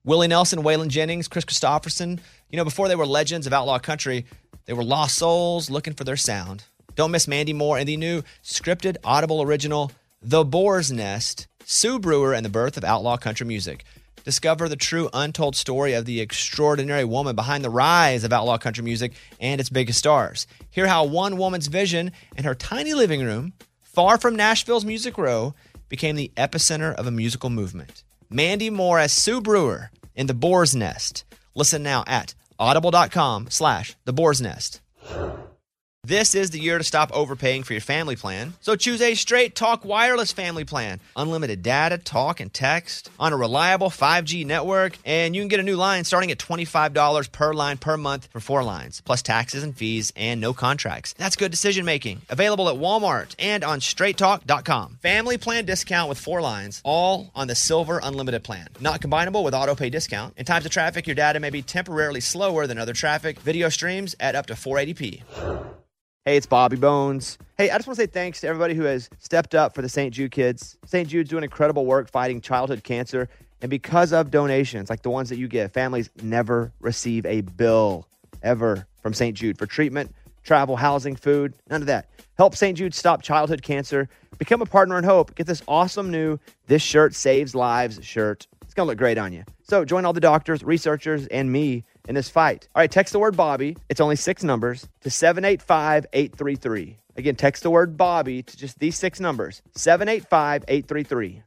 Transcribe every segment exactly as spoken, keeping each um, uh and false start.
Willie Nelson, Waylon Jennings, Chris Christopherson. You know, before they were legends of outlaw country, they were lost souls looking for their sound. Don't miss Mandy Moore and the new scripted Audible original, The Boar's Nest, Sue Brewer and the Birth of Outlaw Country Music. Discover the true untold story of the extraordinary woman behind the rise of outlaw country music and its biggest stars. Hear how one woman's vision in her tiny living room, far from Nashville's Music Row, became the epicenter of a musical movement. Mandy Moore as Sue Brewer in The Boar's Nest. Listen now at audible.com slash The Boar's Nest. This is the year to stop overpaying for your family plan. So choose a Straight Talk Wireless family plan. Unlimited data, talk, and text on a reliable five G network. And you can get a new line starting at twenty-five dollars per line per month for four lines, plus taxes and fees and no contracts. That's good decision making. Available at Walmart and on straight talk dot com. Family plan discount with four lines, all on the Silver Unlimited plan. Not combinable with auto pay discount. In times of traffic, your data may be temporarily slower than other traffic. Video streams at up to four eighty p. Hey, it's Bobby Bones. Hey, I just want to say thanks to everybody who has stepped up for the Saint Jude kids. Saint Jude's doing incredible work fighting childhood cancer. And because of donations like the ones that you give, families never receive a bill ever from Saint Jude for treatment, travel, housing, food, none of that. Help Saint Jude stop childhood cancer. Become a partner in hope. Get this awesome new This Shirt Saves Lives shirt. It's going to look great on you. So join all the doctors, researchers, and me in this fight. All right, text the word Bobby. It's only six numbers to seven eight five, eight three three. Again, text the word Bobby to just these six numbers, seven eight five, eight three three.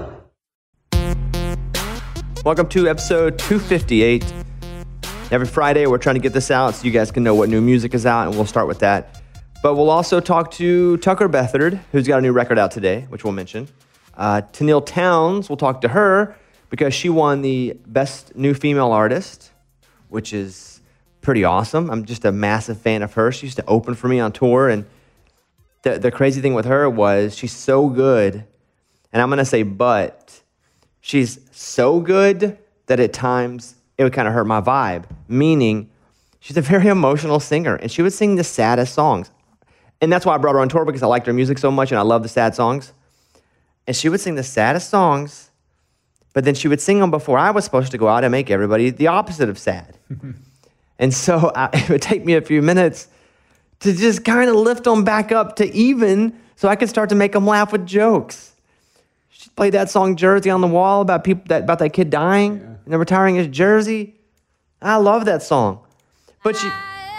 Welcome to episode two fifty-eight. Every Friday, we're trying to get this out so you guys can know what new music is out, and we'll start with that. But we'll also talk to Tucker Bethard, who's got a new record out today, which we'll mention. Uh, Tenille Townes, we'll talk to her because she won the Best New Female Artist, which is pretty awesome. I'm just a massive fan of her. She used to open for me on tour, and the, the crazy thing with her was she's so good, and I'm going to say but, she's so good that at times it would kind of hurt my vibe, meaning she's a very emotional singer, and she would sing the saddest songs. And that's why I brought her on tour, because I liked her music so much, and I love the sad songs. And she would sing the saddest songs, but then she would sing them before I was supposed to go out and make everybody the opposite of sad. And so I, it would take me a few minutes to just kind of lift them back up to even so I could start to make them laugh with jokes. She played that song Jersey on the Wall about people that about that kid dying yeah. and then retiring his jersey. I love that song. But she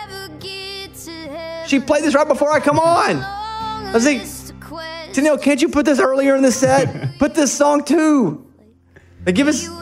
she played this right before I come on. I was like, Tenille, can't you put this earlier in the set? Put this song too. Like, give us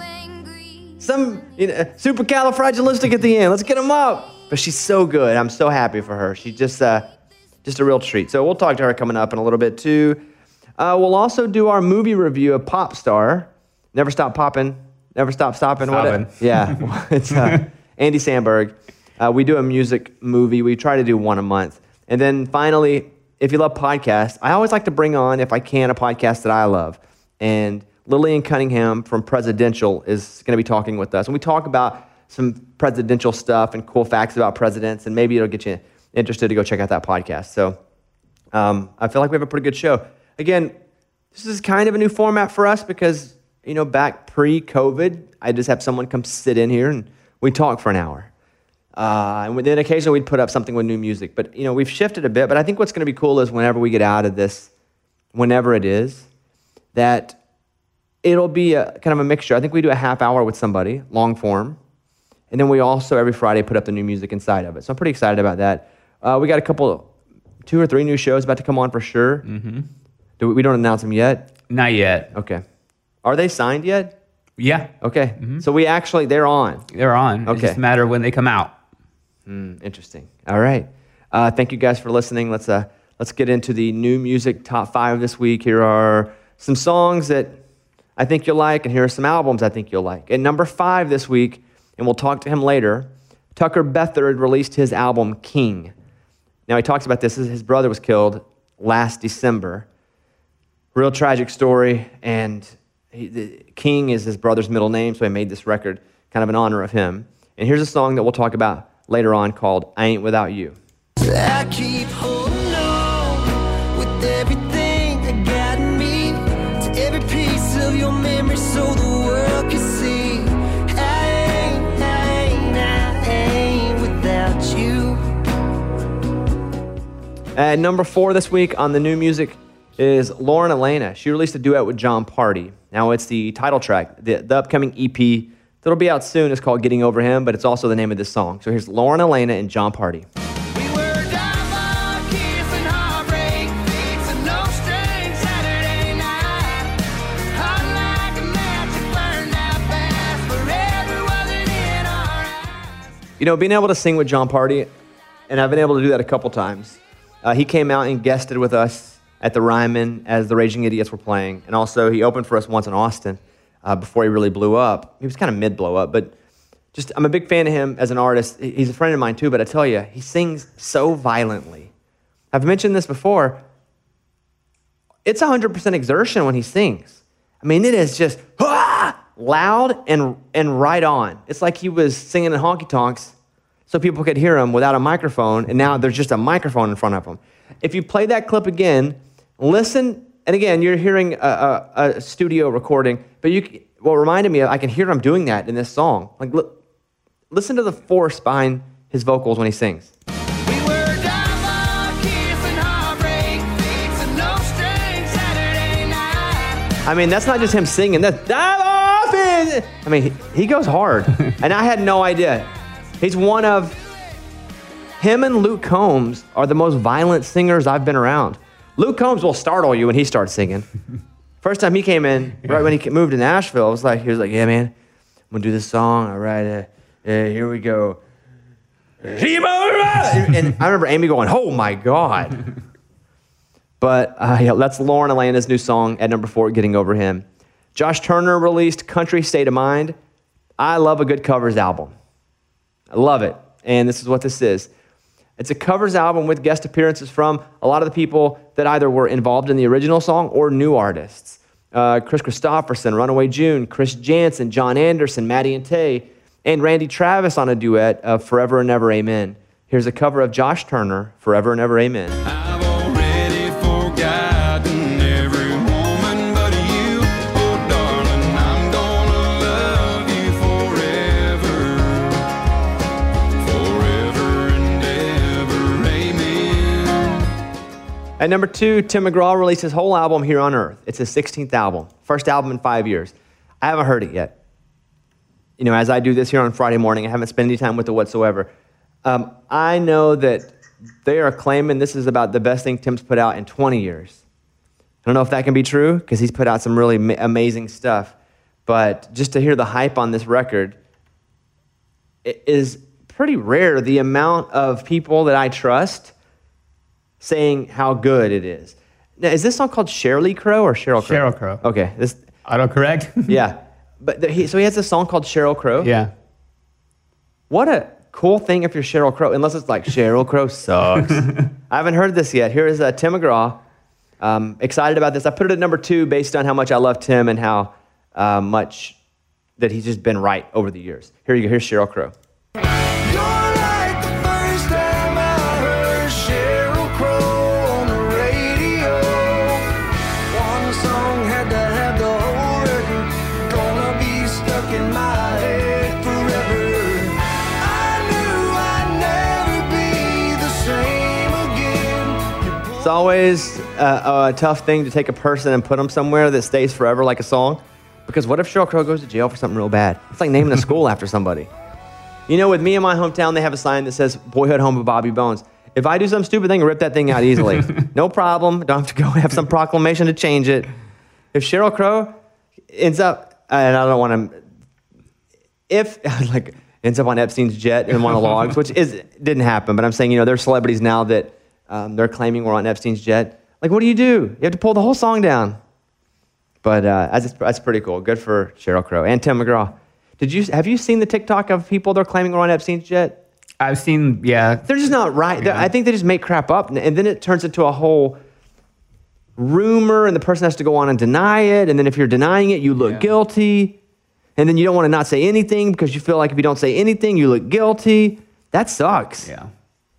some you know, supercalifragilistic at the end. Let's get them up. But she's so good. I'm so happy for her. She's just, uh, just a real treat. So we'll talk to her coming up in a little bit too. Uh, we'll also do our movie review of Pop Star. Never Stop Poppin'. Never Stop Stoppin'. Stoppin'. What? Yeah. It's uh, Andy Samberg. Uh, we do a music movie. We try to do one a month. And then finally, if you love podcasts, I always like to bring on, if I can, a podcast that I love. And Lillian Cunningham from Presidential is going to be talking with us. And we talk about some presidential stuff and cool facts about presidents, and maybe it'll get you interested to go check out that podcast. So um, I feel like we have a pretty good show. Again, this is kind of a new format for us because, you know, back pre-COVID, I just have someone come sit in here and we talk for an hour. Uh, and then occasionally we'd put up something with new music. But, you know, we've shifted a bit. But I think what's going to be cool is whenever we get out of this, whenever it is, that it'll be a kind of a mixture. I think we do a half hour with somebody, long form. And then we also, every Friday, put up the new music inside of it. So I'm pretty excited about that. Uh, we got a couple, two or three new shows about to come on for sure. Mm-hmm. Do we, we don't announce them yet? Not yet. Okay. Are they signed yet? Yeah. Okay. Mm-hmm. So we actually, they're on. They're on. Okay. It's just a matter of when they come out. Mm, interesting. All right. Uh, thank you guys for listening. Let's uh, let's get into the new music top five this week. Here are some songs that I think you'll like, and here are some albums I think you'll like. At number five this week, and we'll talk to him later, Tucker Bethard released his album, King. Now, he talks about this. His brother was killed last December. Real tragic story, and he, the, King is his brother's middle name, so he made this record kind of in honor of him. And here's a song that we'll talk about later on called I Ain't Without You. I keep holding on with everything I got in me, to every piece of your memory so the world can see. At number four this week on the new music is Lauren Elena. She released a duet with John Party. Now it's the title track. The, the upcoming E P that'll be out soon is called Getting Over Him, but it's also the name of this song. So here's Lauren Elena and John Party. We were diamond, kissing heartbreak, fixing no strings Saturday night. Hot like a match, it burned out fast, forever wasn't in our eyes. You know, being able to sing with John Party, and I've been able to do that a couple times. Uh, he came out and guested with us at the Ryman as the Raging Idiots were playing, and also he opened for us once in Austin uh, before he really blew up. He was kind of mid-blow up, but just I'm a big fan of him as an artist. He's a friend of mine too, but I tell you, he sings so violently. I've mentioned this before. It's one hundred percent exertion when he sings. I mean, it is just ah, loud and and right on. It's like he was singing in honky-tonks so people could hear him without a microphone, and now there's just a microphone in front of him. If you play that clip again, listen, and again, you're hearing a, a, a studio recording, but you, what reminded me, of, I can hear him doing that in this song. Like, li- listen to the force behind his vocals when he sings. We were diamond, kissing heartbreak, fixing no strings Saturday night. I mean, that's not just him singing. That's, I mean, he, he goes hard, and I had no idea. He's one of, him and Luke Combs are the most violent singers I've been around. Luke Combs will startle you when he starts singing. First time he came in, right when he moved to Nashville, I was like, he was like, yeah, man, I'm gonna do this song. All right, uh, uh, here we go. And I remember Amy going, oh my God. But uh, yeah, that's Lauren Elena's new song at number four, Getting Over Him. Josh Turner released Country State of Mind. I love a good covers album. I love it. And this is what this is. It's a covers album with guest appearances from a lot of the people that either were involved in the original song or new artists. Uh, Chris Christopherson, Runaway June, Chris Jansen, John Anderson, Maddie and Tay, and Randy Travis on a duet of Forever and Ever Amen. Here's a cover of Josh Turner, Forever and Ever Amen. I've already forgotten every woman but you. Oh, darling, I'm gonna love you forever. Forever and ever, amen. At number two, Tim McGraw released his whole album, Here on Earth. It's his sixteenth album, first album in five years. I haven't heard it yet. You know, as I do this here on Friday morning, I haven't spent any time with it whatsoever. Um, I know that they are claiming this is about the best thing Tim's put out in twenty years. I don't know if that can be true, because he's put out some really ma- amazing stuff. But just to hear the hype on this record, it is pretty rare, the amount of people that I trust saying how good it is. Now, is this song called Shirley Crow or Sheryl Crow? Sheryl Crow. Okay. This, Autocorrect? yeah. But the, he, so he has a song called Sheryl Crow. Yeah. What a cool thing if you're Sheryl Crow, unless it's like Sheryl Crow sucks. I haven't heard this yet. Here is uh, Tim McGraw. Um, excited about this. I put it at number two based on how much I love Tim and how uh, much that he's just been right over the years. Here you go. Here's Sheryl Crow. You're like the first time I heard Sheryl Crow on the radio. One song had to have the whole record. Gonna be stuck in my head forever. I knew I'd never be the same again. It's always a, a tough thing to take a person and put them somewhere that stays forever, like a song. Because what if Sheryl Crow goes to jail for something real bad? It's like naming a school after somebody. You know, with me in my hometown, they have a sign that says Boyhood Home of Bobby Bones. If I do some stupid thing, rip that thing out easily. No problem. Don't have to go have some proclamation to change it. If Sheryl Crow ends up, and I don't want to, if like ends up on Epstein's jet in one of the logs, which is didn't happen, but I'm saying, you know, there's celebrities now that um, they're claiming we're on Epstein's jet. Like, what do you do? You have to pull the whole song down. But uh, that's, that's pretty cool. Good for Sheryl Crow and Tim McGraw. Did you have you seen the TikTok of people they're claiming are on Epstein's jet? I've seen, yeah. They're just not right. They're- I think they just make crap up, and, and then it turns into a whole rumor, and the person has to go on and deny it. And then if you're denying it, you look Yeah. guilty. And then you don't want to not say anything because you feel like if you don't say anything, you look guilty. That sucks. Yeah.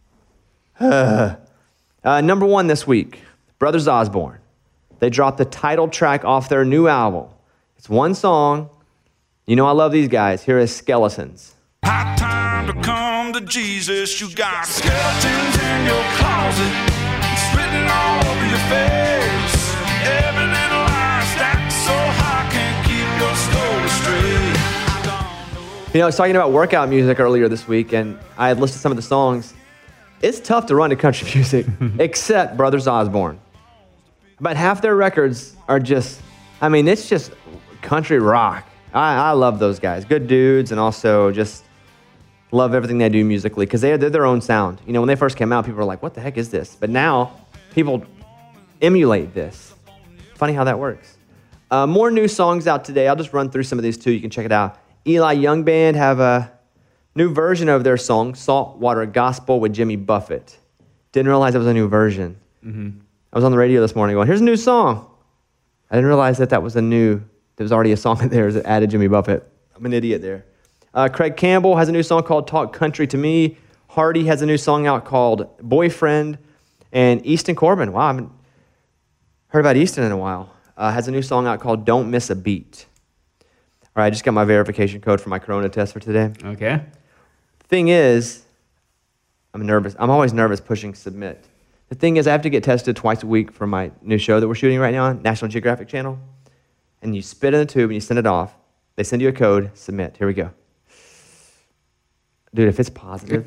Uh, number one this week, Brothers Osborne. They dropped the title track off their new album. It's one song. You know I love these guys. Here is Skeletons. High time to come to Jesus. You got skeletons in your closet. written all over your face. Every little lie stacked so high, can't keep your story straight. I don't know. You know, I was talking about workout music earlier this week, and I had listed some of the songs. It's tough to run to country music, except Brothers Osborne. About half their records are just, I mean, it's just country rock. I, I love those guys. Good dudes, and also just love everything they do musically, because they, they're their own sound. You know, when they first came out, people were like, what the heck is this? But now, people emulate this. Funny how that works. Uh, more new songs out today. I'll just run through some of these too. You can check it out. Eli Young Band have a new version of their song, Saltwater Gospel with Jimmy Buffett. Didn't realize it was a new version. Mm-hmm. I was on the radio this morning going, here's a new song. I didn't realize that that was a new, there was already a song in there that added Jimmy Buffett. I'm an idiot there. Uh, Craig Campbell has a new song called Talk Country to Me. Hardy has a new song out called Boyfriend. And Easton Corbin, wow, I haven't heard about Easton in a while, uh, has a new song out called Don't Miss a Beat. All right, I just got my verification code for my corona test for today. Okay. Thing is, I'm nervous. I'm always nervous pushing submit. The thing is, I have to get tested twice a week for my new show that we're shooting right now on National Geographic Channel. And you spit in the tube and you send it off. They send you a code, submit. Here we go. Dude, if it's positive.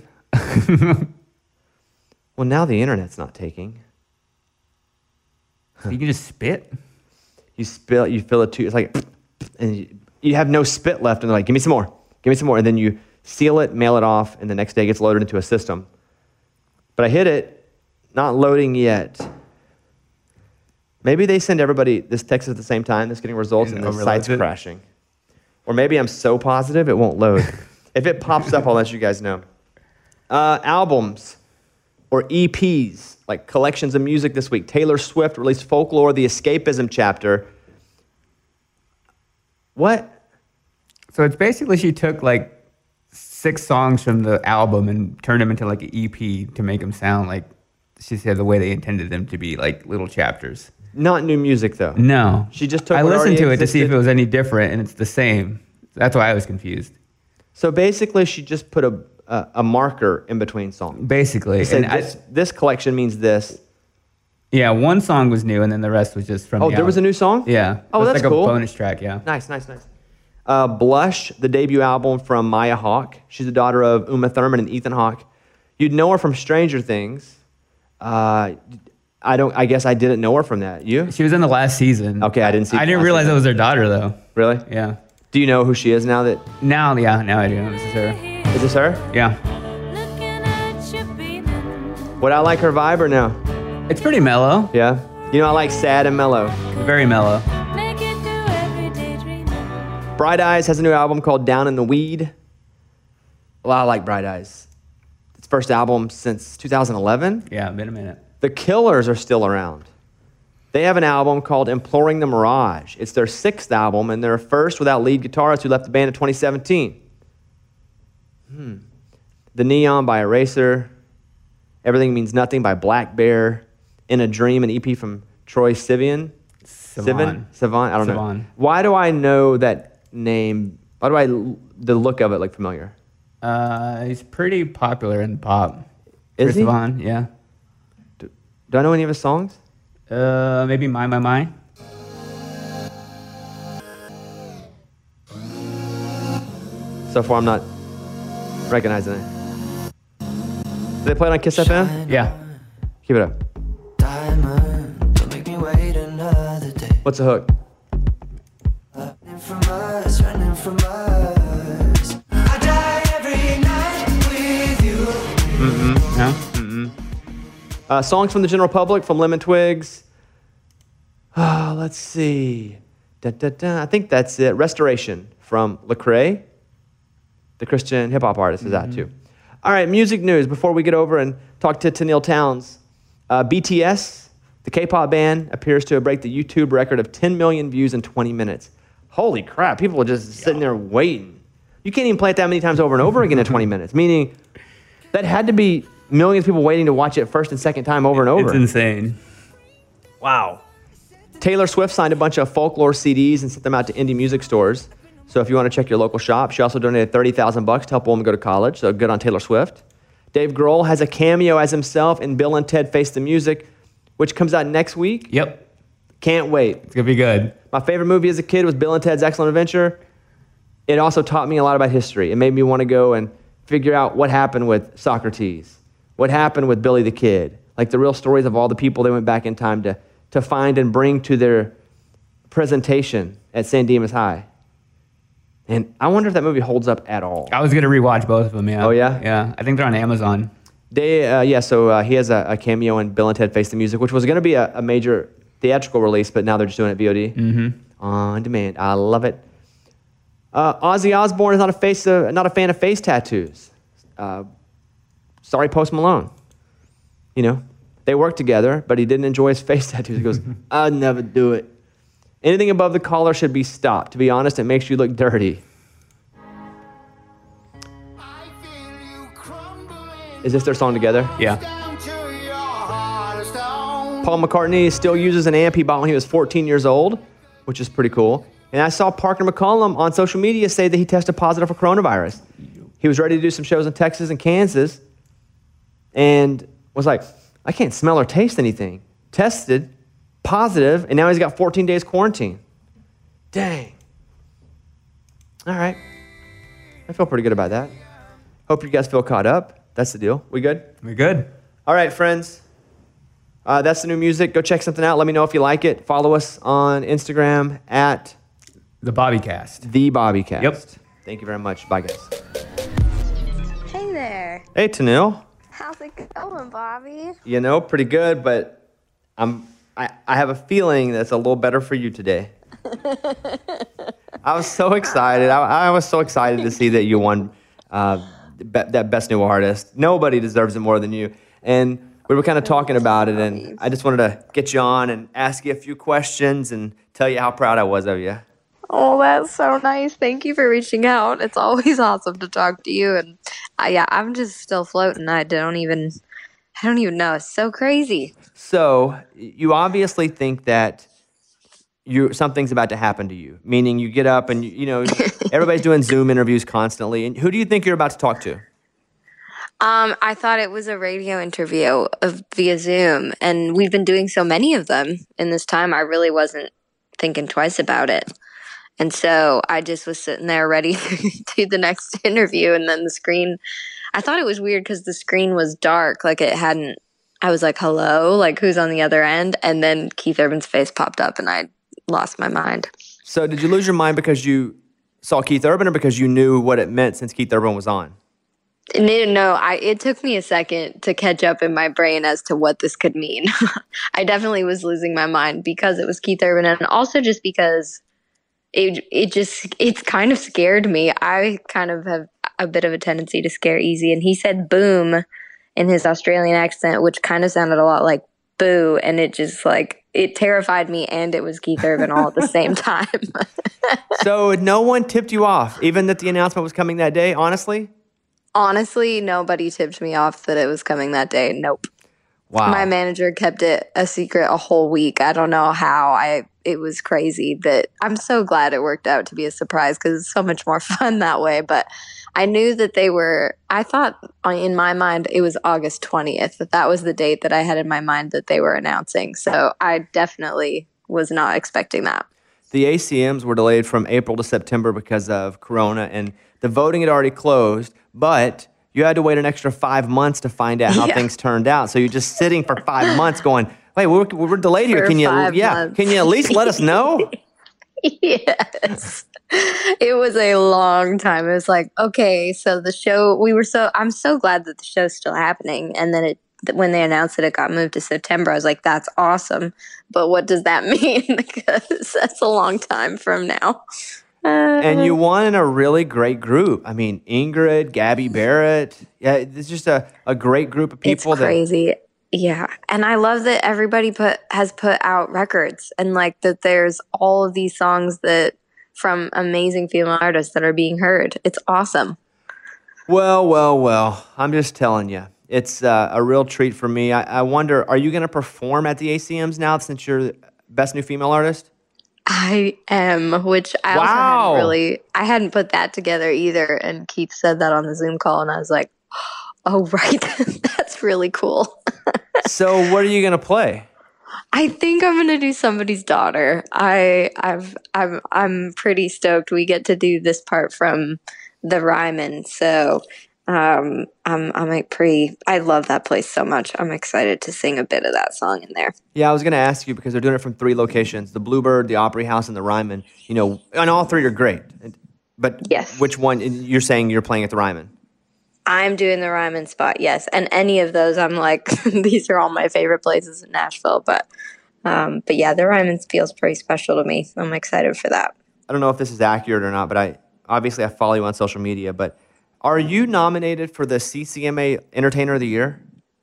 Well, now the internet's not taking. So you can just spit? You spill, you fill a tube. It's like, and you, you have no spit left. And they're like, give me some more. Give me some more. And then you seal it, mail it off, and the next day it gets loaded into a system. But I hit it, not loading yet. Maybe they send everybody this text at the same time, that's getting results, and, And the overloads site's it. crashing. Or maybe I'm so positive it won't load. If it pops up, I'll let you guys know. Uh, albums or E Ps, like collections of music this week. Taylor Swift released Folklore, the Escapism chapter. What? So it's basically she took like six songs from the album and turned them into like an E P to make them sound like, she said, the way they intended them to be, like little chapters. Not new music, though. No. She just took I what listened already to it to see if existed. it was any different, and it's the same. That's why I was confused. So basically, she just put a, a, a marker in between songs. Basically. Said And I- this, this collection means this. yeah, one song was new, and then the rest was just from Oh, the there was a album. new song? Yeah. Oh, It was that's like cool. a bonus track, yeah. Nice, nice, nice. Uh, Blush, the debut album from Maya Hawke. She's the daughter of Uma Thurman and Ethan Hawke. You'd know her from Stranger Things. Uh, I don't. I guess I didn't know her from that. You? She was in the last season. Okay, I didn't see I the didn't last realize season. that was their daughter, though. Really? Yeah. Do you know who she is now? That Now, yeah, now I do. This is her. is this her? Yeah. Would I like her vibe or no? It's pretty mellow. Yeah. You know, I like sad and mellow. Very mellow. Bright Eyes has a new album called Down in the Weed. Well, I like Bright Eyes. It's first album since two thousand eleven. Yeah, been a minute. The Killers are still around. They have an album called Imploring the Mirage. It's their sixth album, and they're first without lead guitarist who left the band in twenty seventeen. Hmm. The Neon by Eraser. Everything Means Nothing by Black Bear. In a Dream, an E P from Troy Sivan. Sivan. Sivan? I don't know. Sivan. Why do I know that name? Why do I, the look of it look familiar? Uh, he's pretty popular in pop. Is Chris he? Vaughn, yeah. Do, do I know any of his songs? Uh, maybe My My My. So far, I'm not recognizing it. Do they play it on Kiss F M? Yeah. Keep it up. Diamond, don't make me wait another day. What's the hook? Running from us, running from us. I die every night with you. No? Uh, songs from the general public, from Lemon Twigs. Ah, let's see. Da, da, da. I think that's it. Restoration from Lecrae. The Christian hip hop artist is that too. All right, music news. Before we get over and talk to Tennille Towns, uh, B T S, the K-pop band, appears to have break the YouTube record of ten million views in twenty minutes. Holy crap! People are just sitting there waiting. You can't even play it that many times over and over again in twenty minutes. Meaning, that had to be millions of people waiting to watch it first and second time over and over. It's insane. Wow. Taylor Swift signed a bunch of folklore C Ds and sent them out to indie music stores. So if you want to check your local shop, she also donated thirty thousand bucks to help a woman go to college. So good on Taylor Swift. Dave Grohl has a cameo as himself in Bill and Ted Face the Music. which comes out next week. Yep. Can't wait. It's going to be good. My favorite movie as a kid was Bill and Ted's Excellent Adventure. It also taught me a lot about history. It made me want to go and figure out what happened with Socrates, what happened with Billy the Kid, like the real stories of all the people they went back in time to, to find and bring to their presentation at San Dimas High. And I wonder if that movie holds up at all. I was going to rewatch both of them, yeah. Oh, yeah? Yeah. I think they're on Amazon. They, uh, yeah, so uh, he has a, a cameo in Bill and Ted Face the Music, which was going to be a, a major theatrical release, but now they're just doing it V O D. Mm-hmm. On demand. I love it. Uh, Ozzy Osbourne is not a face, uh, not a fan of face tattoos. Uh, sorry, Post Malone. You know, they worked together, but he didn't enjoy his face tattoos. He goes, I'd never do it. Anything above the collar should be stopped. To be honest, it makes you look dirty. Is this their song together? Yeah. Paul McCartney still uses an amp he bought when he was fourteen years old, which is pretty cool. And I saw Parker McCollum on social media say that he tested positive for coronavirus. He was ready to do some shows in Texas and Kansas and was like, I can't smell or taste anything. Tested positive, and now he's got fourteen days quarantine. Dang. All right. I feel pretty good about that. Hope you guys feel caught up. That's the deal. We good? We're good. All right, friends. Uh, that's the new music. Go check something out. Let me know if you like it. Follow us on Instagram at The Bobbycast. The Bobbycast. Yep. Thank you very much. Bye, guys. Hey there. Hey, Tanil. How's it going, Bobby? You know, pretty good, but I'm. I, I have a feeling that's a little better for you today. I was so excited. I, I was so excited to see that you won uh, be, that Best New Artist. Nobody deserves it more than you. And we were kind of talking about it, and I just wanted to get you on and ask you a few questions and tell you how proud I was of you. Oh, that's so nice. Thank you for reaching out. It's always awesome to talk to you. And uh, yeah, I'm just still floating. I don't even, I don't even know. It's so crazy. So you obviously think that you something's about to happen to you, meaning you get up and, you, you know, everybody's doing Zoom interviews constantly. And who do you think you're about to talk to? Um, I thought it was a radio interview of, via Zoom, and we've been doing so many of them in this time. I really wasn't thinking twice about it. And so I just was sitting there ready to do the next interview, and then the screen, I thought it was weird because the screen was dark, like it hadn't, I was like, hello, like who's on the other end? And then Keith Urban's face popped up and I lost my mind. So did you lose your mind because you saw Keith Urban or because you knew what it meant since Keith Urban was on? No, no, I, it took me a second to catch up in my brain as to what this could mean. I definitely was losing my mind because it was Keith Urban, and also just because it it just, it's kind of scared me. I kind of have a bit of a tendency to scare easy, and he said boom in his Australian accent, which kind of sounded a lot like boo, and it just like, it terrified me, and it was Keith Urban all at the same time. So no one tipped you off, even that the announcement was coming that day, honestly? Honestly, nobody tipped me off that it was coming that day. Nope. Wow. My manager kept it a secret a whole week. I don't know how. I it was crazy, but I'm so glad it worked out to be a surprise because it's so much more fun that way. But I knew that they were, I thought in my mind it was August twentieth, that that was the date that I had in my mind that they were announcing. So I definitely was not expecting that. The A C Ms were delayed from April to September because of Corona, and the voting had already closed, but you had to wait an extra five months to find out how Yeah. things turned out. So you're just sitting for five months going, wait, we're, we're delayed here. For Can you, five yeah, months. can you at least let us know? Yes. It was a long time. It was like, okay, so the show, we were so, I'm so glad that the show's still happening. And then it, when they announced that it got moved to September, I was like, that's awesome. But what does that mean? Because that's a long time from now. Uh, And you won in a really great group. I mean, Ingrid, Gabby Barrett. Yeah, it's just a, a great group of it's people. crazy. Yeah. And I love that everybody put has put out records, and like that there's all of these songs that from amazing female artists that are being heard. It's awesome. Well, well, well, I'm just telling you. It's uh, a real treat for me. I, I wonder, are you going to perform at the A C Ms now since you're Best New Female Artist? I am, which I also Wow. hadn't really, I hadn't put that together either. And Keith said that on the Zoom call, and I was like, oh, right. That's really cool. So what are you going to play? I think I'm gonna do Somebody's Daughter. I I've I'm I'm pretty stoked we get to do this part from the Ryman. So um I'm I'm like pretty I love that place so much. I'm excited to sing a bit of that song in there. Yeah, I was going to ask you because they're doing it from three locations: the Bluebird, the Opry House, and the Ryman. You know, and all three are great. But Yes. which one? You're saying you're playing at the Ryman? I'm doing the Ryman spot, yes. And any of those I'm like these are all my favorite places in Nashville. But um but yeah, the Ryman feels pretty special to me. I'm excited for that. I don't know if this is accurate or not, but I obviously I follow you on social media. But are you nominated for the C C M A Entertainer of the Year?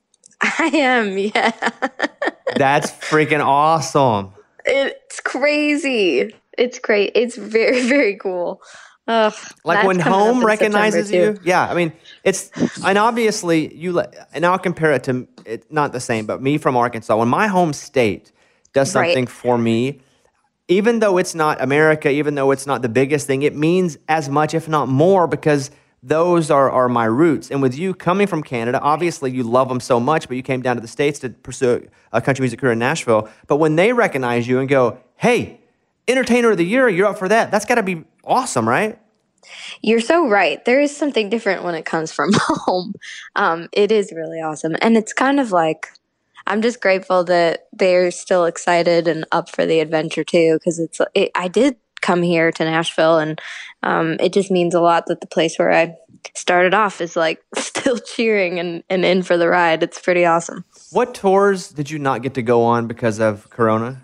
I am, yeah. That's freaking awesome. It's crazy. It's great. It's very, very cool. Ugh, Like that's when coming up Home in recognizes September, you. too. Yeah, I mean, it's, and obviously you, le- and I'll compare it to, it's not the same, but me from Arkansas, when my home state does Right. something for me, even though it's not America, even though it's not the biggest thing, it means as much, if not more, because those are, are my roots. And with you coming from Canada, obviously you love them so much, but you came down to the States to pursue a country music career in Nashville. But when they recognize you and go, hey, Entertainer of the Year, you're up for that, that's got to be awesome, right? You're so right. There is something different when it comes from home. Um, it is really awesome. And it's kind of like, I'm just grateful that they're still excited and up for the adventure too, because it's, it, I did come here to Nashville, and um, it just means a lot that the place where I started off is like still cheering and, and in for the ride. It's pretty awesome. What tours did you not get to go on because of Corona?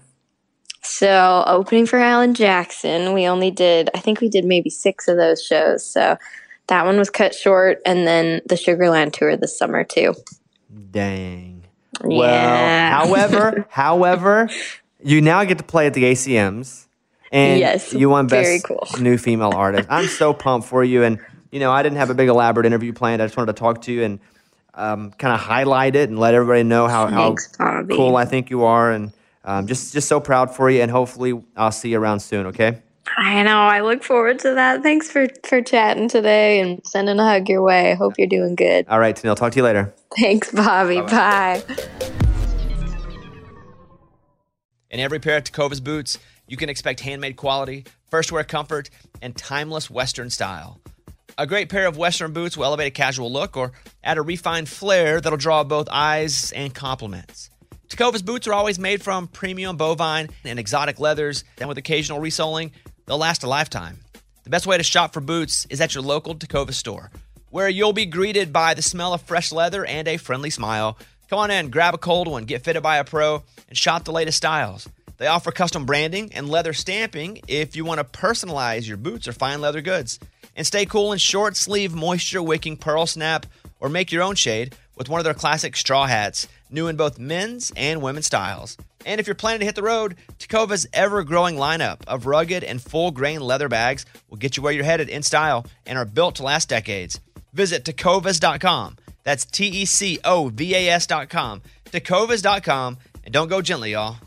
So opening for Alan Jackson, we only did, I think we did maybe six of those shows. So that one was cut short, and then the Sugarland tour this summer too. Dang. Yeah. Well, however, however, you now get to play at the A C Ms. And Yes, you won very Best cool. New Female Artist. I'm so pumped for you. And, you know, I didn't have a big elaborate interview planned. I just wanted to talk to you and um, kind of highlight it and let everybody know how, how Thanks, Bobby. cool I think you are. And um, just, just so proud for you. And hopefully I'll see you around soon, okay? I know. I look forward to that. Thanks for, for chatting today and sending a hug your way. I hope you're doing good. All right, Tennille, talk to you later. Thanks, Bobby. Bye. In every pair of Tecovas boots, you can expect handmade quality, first wear comfort, and timeless Western style. A great pair of Western boots will elevate a casual look or add a refined flair that'll draw both eyes and compliments. Tecovas boots are always made from premium bovine and exotic leathers, and with occasional resoling, they'll last a lifetime. The best way to shop for boots is at your local Tecovas store, where you'll be greeted by the smell of fresh leather and a friendly smile. Come on in, grab a cold one, get fitted by a pro, and shop the latest styles. They offer custom branding and leather stamping if you want to personalize your boots or fine leather goods. And stay cool in short sleeve, moisture wicking pearl snap, or make your own shade with one of their classic straw hats, new in both men's and women's styles. And if you're planning to hit the road, Tecovas' ever-growing lineup of rugged and full-grain leather bags will get you where you're headed in style and are built to last decades. Visit tecovas dot com. That's T E C O V A S dot com. tecovas dot com. And don't go gently, y'all.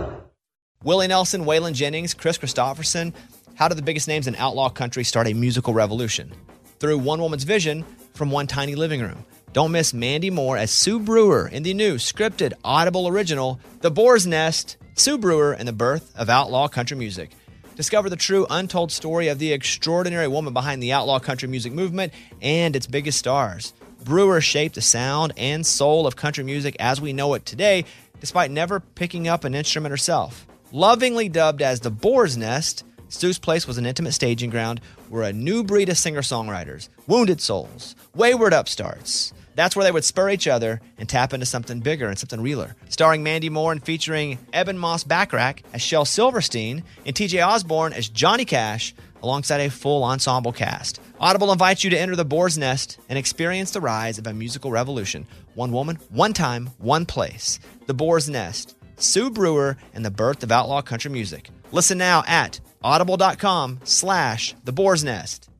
Willie Nelson, Waylon Jennings, Chris Christopherson. How did the biggest names in outlaw country start a musical revolution? Through one woman's vision from one tiny living room. Don't miss Mandy Moore as Sue Brewer in the new scripted Audible original, The Boar's Nest, Sue Brewer and the Birth of Outlaw Country Music. Discover the true untold story of the extraordinary woman behind the outlaw country music movement and its biggest stars. Brewer shaped the sound and soul of country music as we know it today, despite never picking up an instrument herself. Lovingly dubbed as the Boar's Nest, Sue's place was an intimate staging ground where a new breed of singer-songwriters, wounded souls, wayward upstarts, that's where they would spur each other and tap into something bigger and something realer. Starring Mandy Moore and featuring Eben Moss Backrack as Shel Silverstein and T J Osborne as Johnny Cash, alongside a full ensemble cast. Audible invites you to enter the Boar's Nest and experience the rise of a musical revolution. One woman, one time, one place. The Boar's Nest, Sue Brewer, and the birth of outlaw country music. Listen now at audible.com slash the Boar's Nest.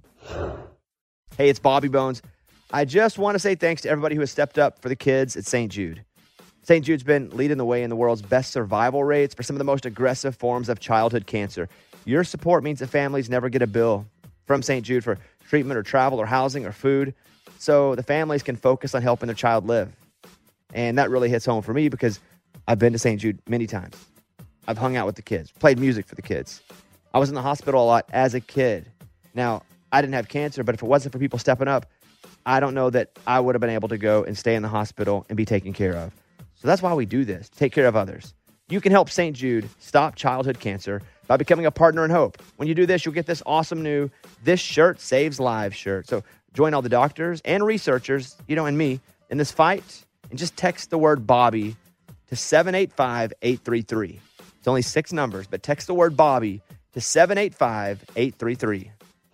Hey, it's Bobby Bones. I just want to say thanks to everybody who has stepped up for the kids at Saint Jude. Saint Jude's been leading the way in the world's best survival rates for some of the most aggressive forms of childhood cancer. Your support means that families never get a bill from Saint Jude for treatment or travel or housing or food, so the families can focus on helping their child live. And that really hits home for me because I've been to Saint Jude many times. I've hung out with the kids, played music for the kids. I was in the hospital a lot as a kid. Now, I didn't have cancer, but if it wasn't for people stepping up, I don't know that I would have been able to go and stay in the hospital and be taken care of. So that's why we do this, take care of others. You can help Saint Jude stop childhood cancer by becoming a partner in hope. When you do this, you'll get this awesome new This Shirt Saves Lives shirt. So join all the doctors and researchers, you know, and me in this fight, and just text the word Bobby to seven eight five, eight three three. It's only six numbers, but text the word Bobby to seven eight five, eight three three.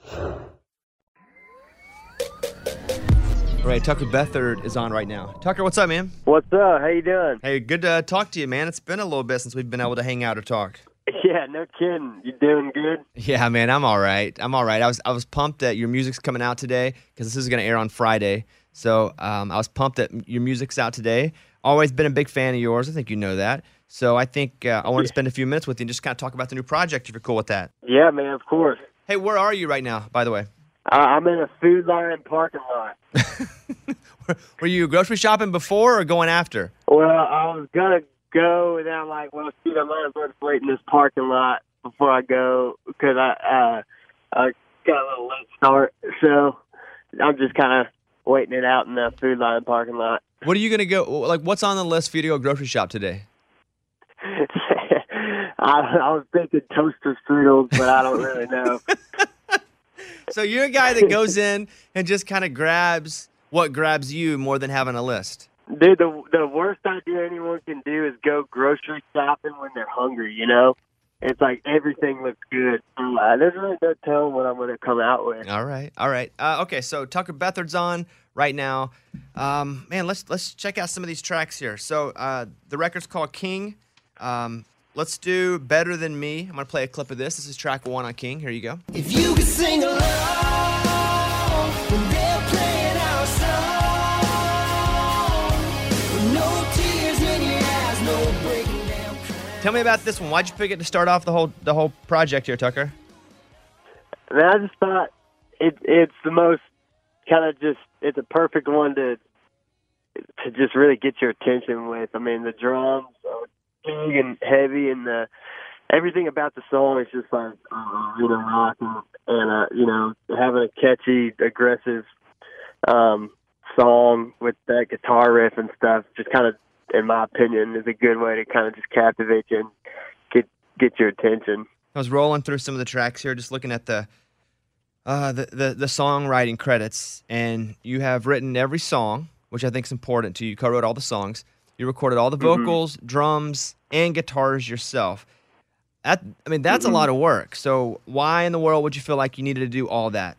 All right, Tucker Bethard is on right now. Tucker, what's up, man? What's up? How you doing? Hey, good to talk to you, man. It's been a little bit since we've been able to hang out or talk. Yeah, no kidding. You doing good? Yeah, man, I'm all right. I'm all right. I was I was pumped that your music's coming out today because this is going to air on Friday. So um, I was pumped that your music's out today. Always been a big fan of yours. I think you know that. So I think uh, I want to spend a few minutes with you and just kind of talk about the new project if you're cool with that. Yeah, man, of course. Hey, where are you right now, by the way? Uh, I'm in a Food Lion parking lot. Were you grocery shopping before or going after? Well, I was going to go, and then I'm like, well, shoot, I might as well just wait in this parking lot before I go because I, uh, I got a little late start. So I'm just kind of waiting it out in the Food Lion parking lot. What are you going to go, like, what's on the list for you to go grocery shop today? I, I was thinking toaster strudels, but I don't really know. So you're a guy that goes in and just kind of grabs what grabs you more than having a list. Dude, the the worst idea anyone can do is go grocery shopping when they're hungry, you know? It's like everything looks good. Uh, there's really no telling what I'm going to come out with. All right, all right. Uh, okay, so Tucker Bethard's on right now. Um, man, let's let's check out some of these tracks here. So uh, the record's called King. Um, let's do Better Than Me. I'm going to play a clip of this. This is track one on King. Here you go. If you could sing along when they're playing our song, with no tears in your eyes, no breaking down. Tell me about this one. Why'd you pick it to start off the whole the whole project here, Tucker? And I just thought it, it's the most kind of just, it's a perfect one to to just really get your attention with. I mean, the drums are big and heavy, and the everything about the song is just like, uh, you know, rock and, and uh, you know, having a catchy, aggressive um, song with that guitar riff and stuff. Just kind of, in my opinion, is a good way to kind of just captivate you and get get your attention. I was rolling through some of the tracks here, just looking at the uh, the, the the songwriting credits, and you have written every song, which I think is important to you. You co-wrote all the songs. You recorded all the vocals, mm-hmm. drums, and guitars yourself. That, I mean, that's mm-hmm. a lot of work. So why in the world would you feel like you needed to do all that?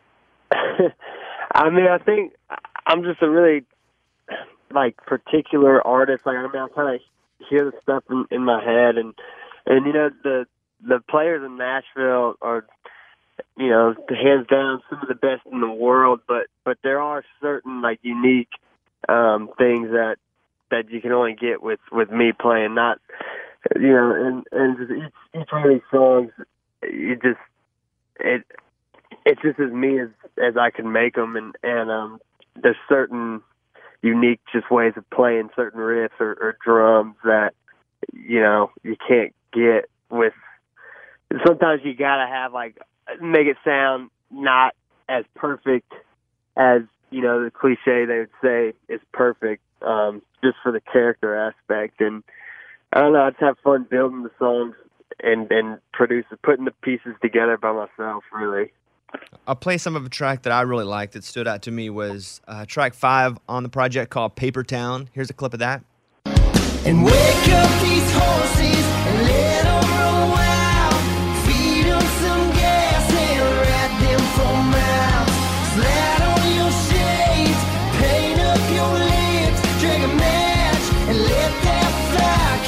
I mean, I think I'm just a really, like, particular artist. Like, I mean, I kind of hear the stuff in, in my head. And, and, you know, the the players in Nashville are, you know, hands down some of the best in the world. But, but there are certain, like, unique um, things that, that you can only get with, with me playing, not, you know, and, and just each, each one of these songs, you just, it, it's just as me as, as I can make them. And, and, um, there's certain unique just ways of playing certain riffs or, or drums that, you know, you can't get with, sometimes you gotta have, like, make it sound not as perfect as, you know, the cliche they would say is perfect, um, just for the character aspect. And I don't know, I just have fun building the songs and, and producing, putting the pieces together by myself, really. I'll play some of a track that I really liked that stood out to me was uh, track five on the project called Paper Town. Here's a clip of that. And wake up these horses and let them run wild. Feed them some gas and ride them for miles. Slide on your shades, paint up your lips, drink a match and let that fire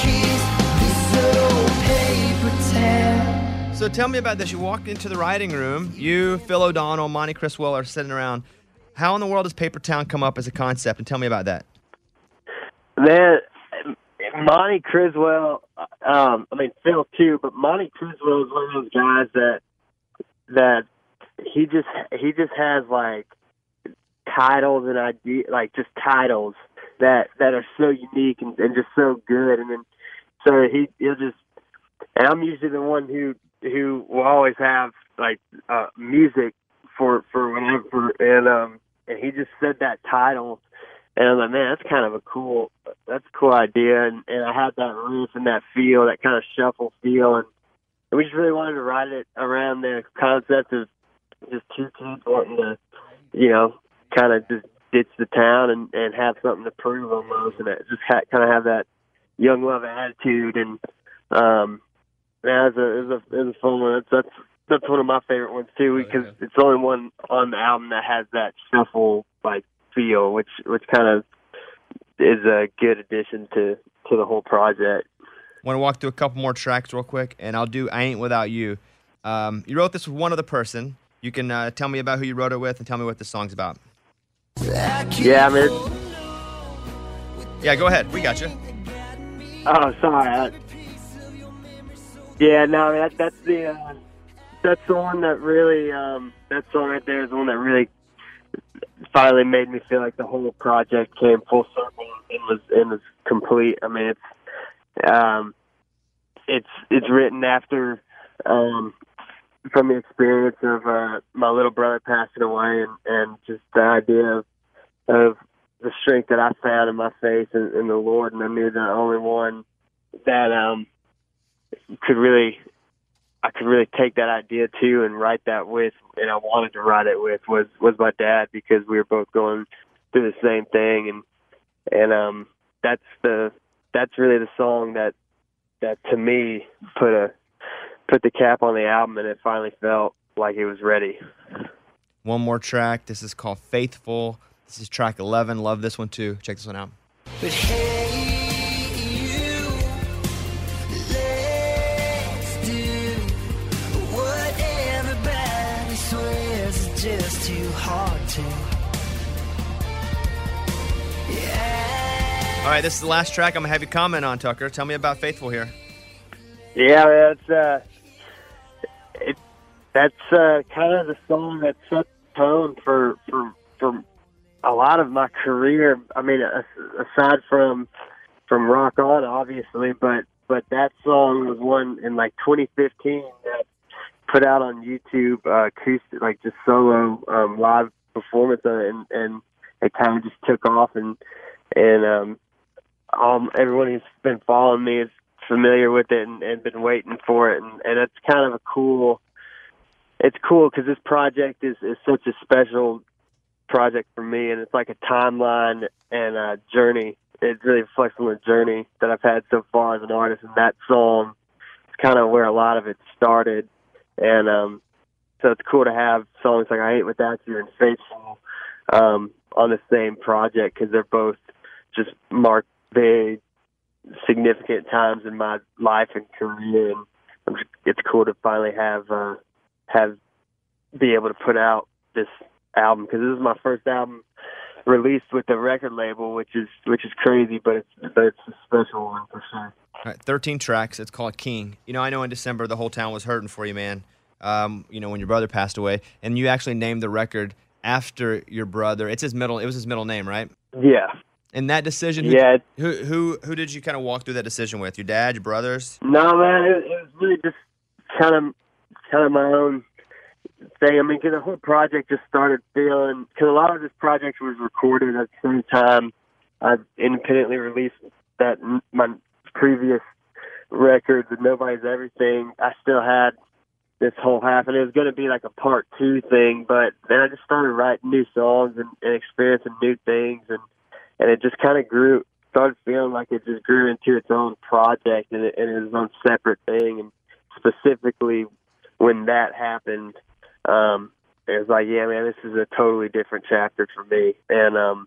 kiss this old paper town. So tell me about this. You walked into the writing room. You, Phil O'Donnell, Monty Criswell are sitting around. How in the world does Paper Town come up as a concept? And tell me about that. Man, Monty Criswell, um, I mean, Phil too, but Monty Criswell is one of those guys that, that he just, he just has like titles and idea, like just titles that that are so unique and, and just so good. And then so he he'll just, and I'm usually the one who who will always have like uh, music for for whenever, and um and he just said that title, and I'm like, man, that's kind of a cool that's a cool idea, and, and I had that riff and that feel, that kind of shuffle feel, and, and we just really wanted to write it around the concept of just two kids wanting to, you know, kind of just ditch the town and, and have something to prove almost, and it just ha- kind of have that young love attitude, and um, yeah, it was a, it was a, it was a fun one. That's, that's that's one of my favorite ones too, because it's the only one on the album that has that shuffle like feel, which which kind of is a good addition to to the whole project. Want to walk through a couple more tracks real quick, and I'll do "I Ain't Without You." Um, you wrote this with one other person. You can uh, tell me about who you wrote it with, and tell me what the song's about. Yeah, I mean, it's, Yeah, go ahead. We got you. oh, sorry. I, yeah, no, that, that's the uh, that's the one that really um, that song right there is the one that really finally made me feel like the whole project came full circle and was and was complete. I mean, it's um, it's it's written after um, from the experience of uh, my little brother passing away, and, and just the idea of, of the strength that I found in my faith in, in the Lord, and I knew the only one that um, could really, I could really take that idea to and write that with, and I wanted to write it with was was my dad, because we were both going through the same thing, and and um, that's the that's really the song that that to me put a put the cap on the album, and it finally felt like it was ready. One more track. This is called "Faithful." This is track eleven. Love this one too. Check this one out. But hey, you, let's do what everybody swears is just too hard to. Yeah. All right, this is the last track I'm going to have you comment on, Tucker. Tell me about "Faithful" here. Yeah, man, it's uh, it that's uh, kind of the song that set the tone for for for a lot of my career. I mean, aside from from Rock On, obviously, but but that song was one in like twenty fifteen that put out on YouTube, uh, acoustic, like just solo um, live performance, of it, and and it kind of just took off, and and um, um, everyone who's been following me is familiar with it and, and been waiting for it, and, and it's kind of a cool. It's cool because this project is, is such a special project for me, and it's like a timeline and a journey. It really reflects on the journey that I've had so far as an artist, and that song is kind of where a lot of it started. And um, so it's cool to have songs like "I Ain't Without You" and "Faithful" um, on the same project, because they're both just mark very significant times in my life and career, and I'm just, it's cool to finally have uh, have be able to put out this album, because this is my first album released with the record label, which is which is crazy, but it's but it's a special one for sure. All right, thirteen tracks. It's called "King." You know, I know in December the whole town was hurting for you, man. Um, you know, when your brother passed away, and you actually named the record after your brother. It's his middle. It was his middle name, right? Yeah. And that decision. Who, Yeah. Who who who did you kind of walk through that decision with? Your dad, your brothers? No, man, it, it was really just kind of kind of my own thing. I mean, because the whole project just started feeling, because a lot of this project was recorded at the same time I independently released that my previous record, the Nobody's Everything. I still had this whole half, and it was going to be like a part two thing, but then I just started writing new songs and, and experiencing new things, and and it just kind of grew, started feeling like it just grew into its own project, and it, and it was its own separate thing. And specifically when that happened, um, it was like, yeah, man, this is a totally different chapter for me. And um,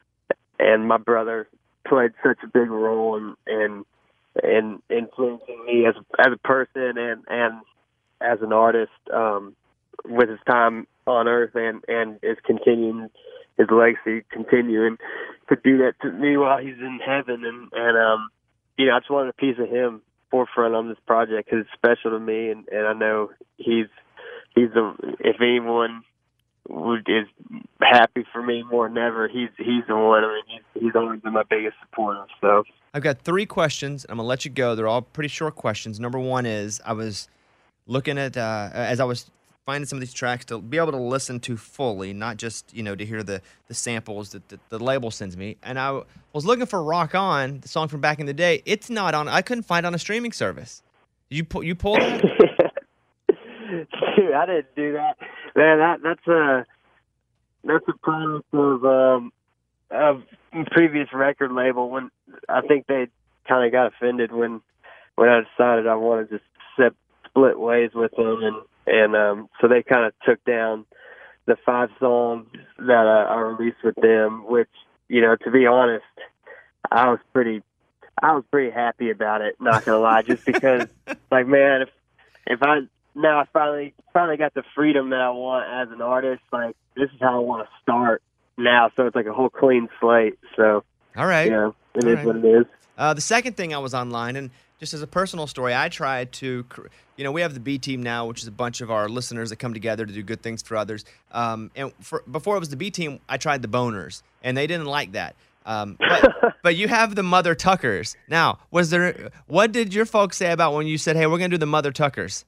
and my brother played such a big role in in, in influencing me as as a person and and as an artist, um, with his time on Earth, and and is continuing his legacy, continuing to do that to me while he's in heaven. And and um, you know, I just wanted a piece of him forefront on this project because it's special to me, and, and I know he's he's the, if anyone would, is happy for me more than ever, he's he's the one. I mean, he's he's always been my biggest supporter. So I've got three questions. I'm gonna let you go. They're all pretty short questions. Number one is I was looking at uh, as I was finding some of these tracks to be able to listen to fully, not just you know to hear the the samples that the, the label sends me. And I w- was looking for "Rock On," the song from back in the day. It's not on. I couldn't find it on a streaming service. Did you pull you pulled that? Dude, I didn't do that. Man, that that's a that's a product of um of previous record label when I think they kind of got offended when when I decided I wanted to set, split ways with them, and and um so they kind of took down the five songs that I, I released with them, which, you know, to be honest, I was pretty I was pretty happy about it, not gonna lie, just because like, man, if if I now I finally finally got the freedom that I want as an artist, like this is how I want to start now, so it's like a whole clean slate. So All right. you know, it All is right. what it is. Uh, the second thing I was online, and just as a personal story, I tried to, cr- you know, we have the B Team now, which is a bunch of our listeners that come together to do good things for others. Um, and for, before it was the B Team, I tried the Boners, and they didn't like that. Um, but, but you have the Mother Tuckers. Now, was there? What did your folks say about when you said, "Hey, we're going to do the Mother Tuckers"?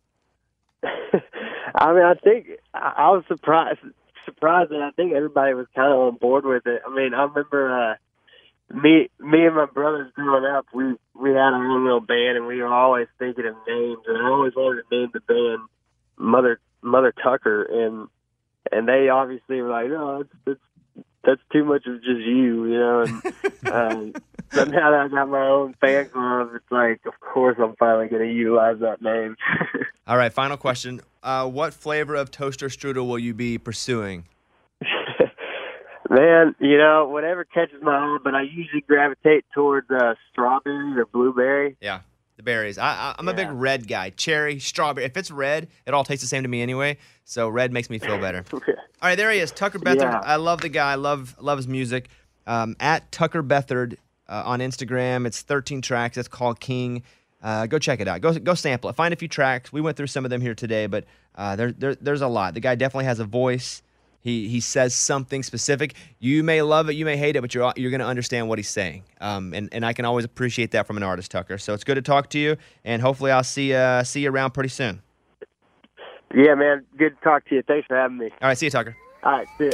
I mean, I think I, I was surprised surprised that I think everybody was kind of on board with it. I mean, I remember uh, me me and my brothers growing up, we we had our own little band, and we were always thinking of names, and I always wanted to name the band Mother Mother Tucker, and and they obviously were like, no, it's, it's that's too much of just you, you know. And um, so now that I got my own fan club, it's like, of course, I'm finally going to utilize that name. All right, final question. Uh, what flavor of toaster strudel will you be pursuing? Man, you know, whatever catches my eye, but I usually gravitate towards uh, strawberry or blueberry. Yeah, the berries. I, I, I'm a big Yeah. red guy. Cherry, strawberry. If it's red, it all tastes the same to me anyway. So red makes me feel better. All right, there he is, Tucker Bethard. Yeah. I love the guy. I love love his music. Um, at Tucker Bethard uh, on Instagram. It's thirteen tracks. It's called King. Uh, go check it out. Go go sample it. Find a few tracks. We went through some of them here today, but uh, there, there there's a lot. The guy definitely has a voice. He he says something specific. You may love it, you may hate it, but you're you're going to understand what he's saying. Um, and, and I can always appreciate that from an artist, Tucker. So it's good to talk to you, and hopefully I'll see uh, see you around pretty soon. Yeah, man, good to talk to you. Thanks for having me. All right, see you, Tucker. All right, see ya.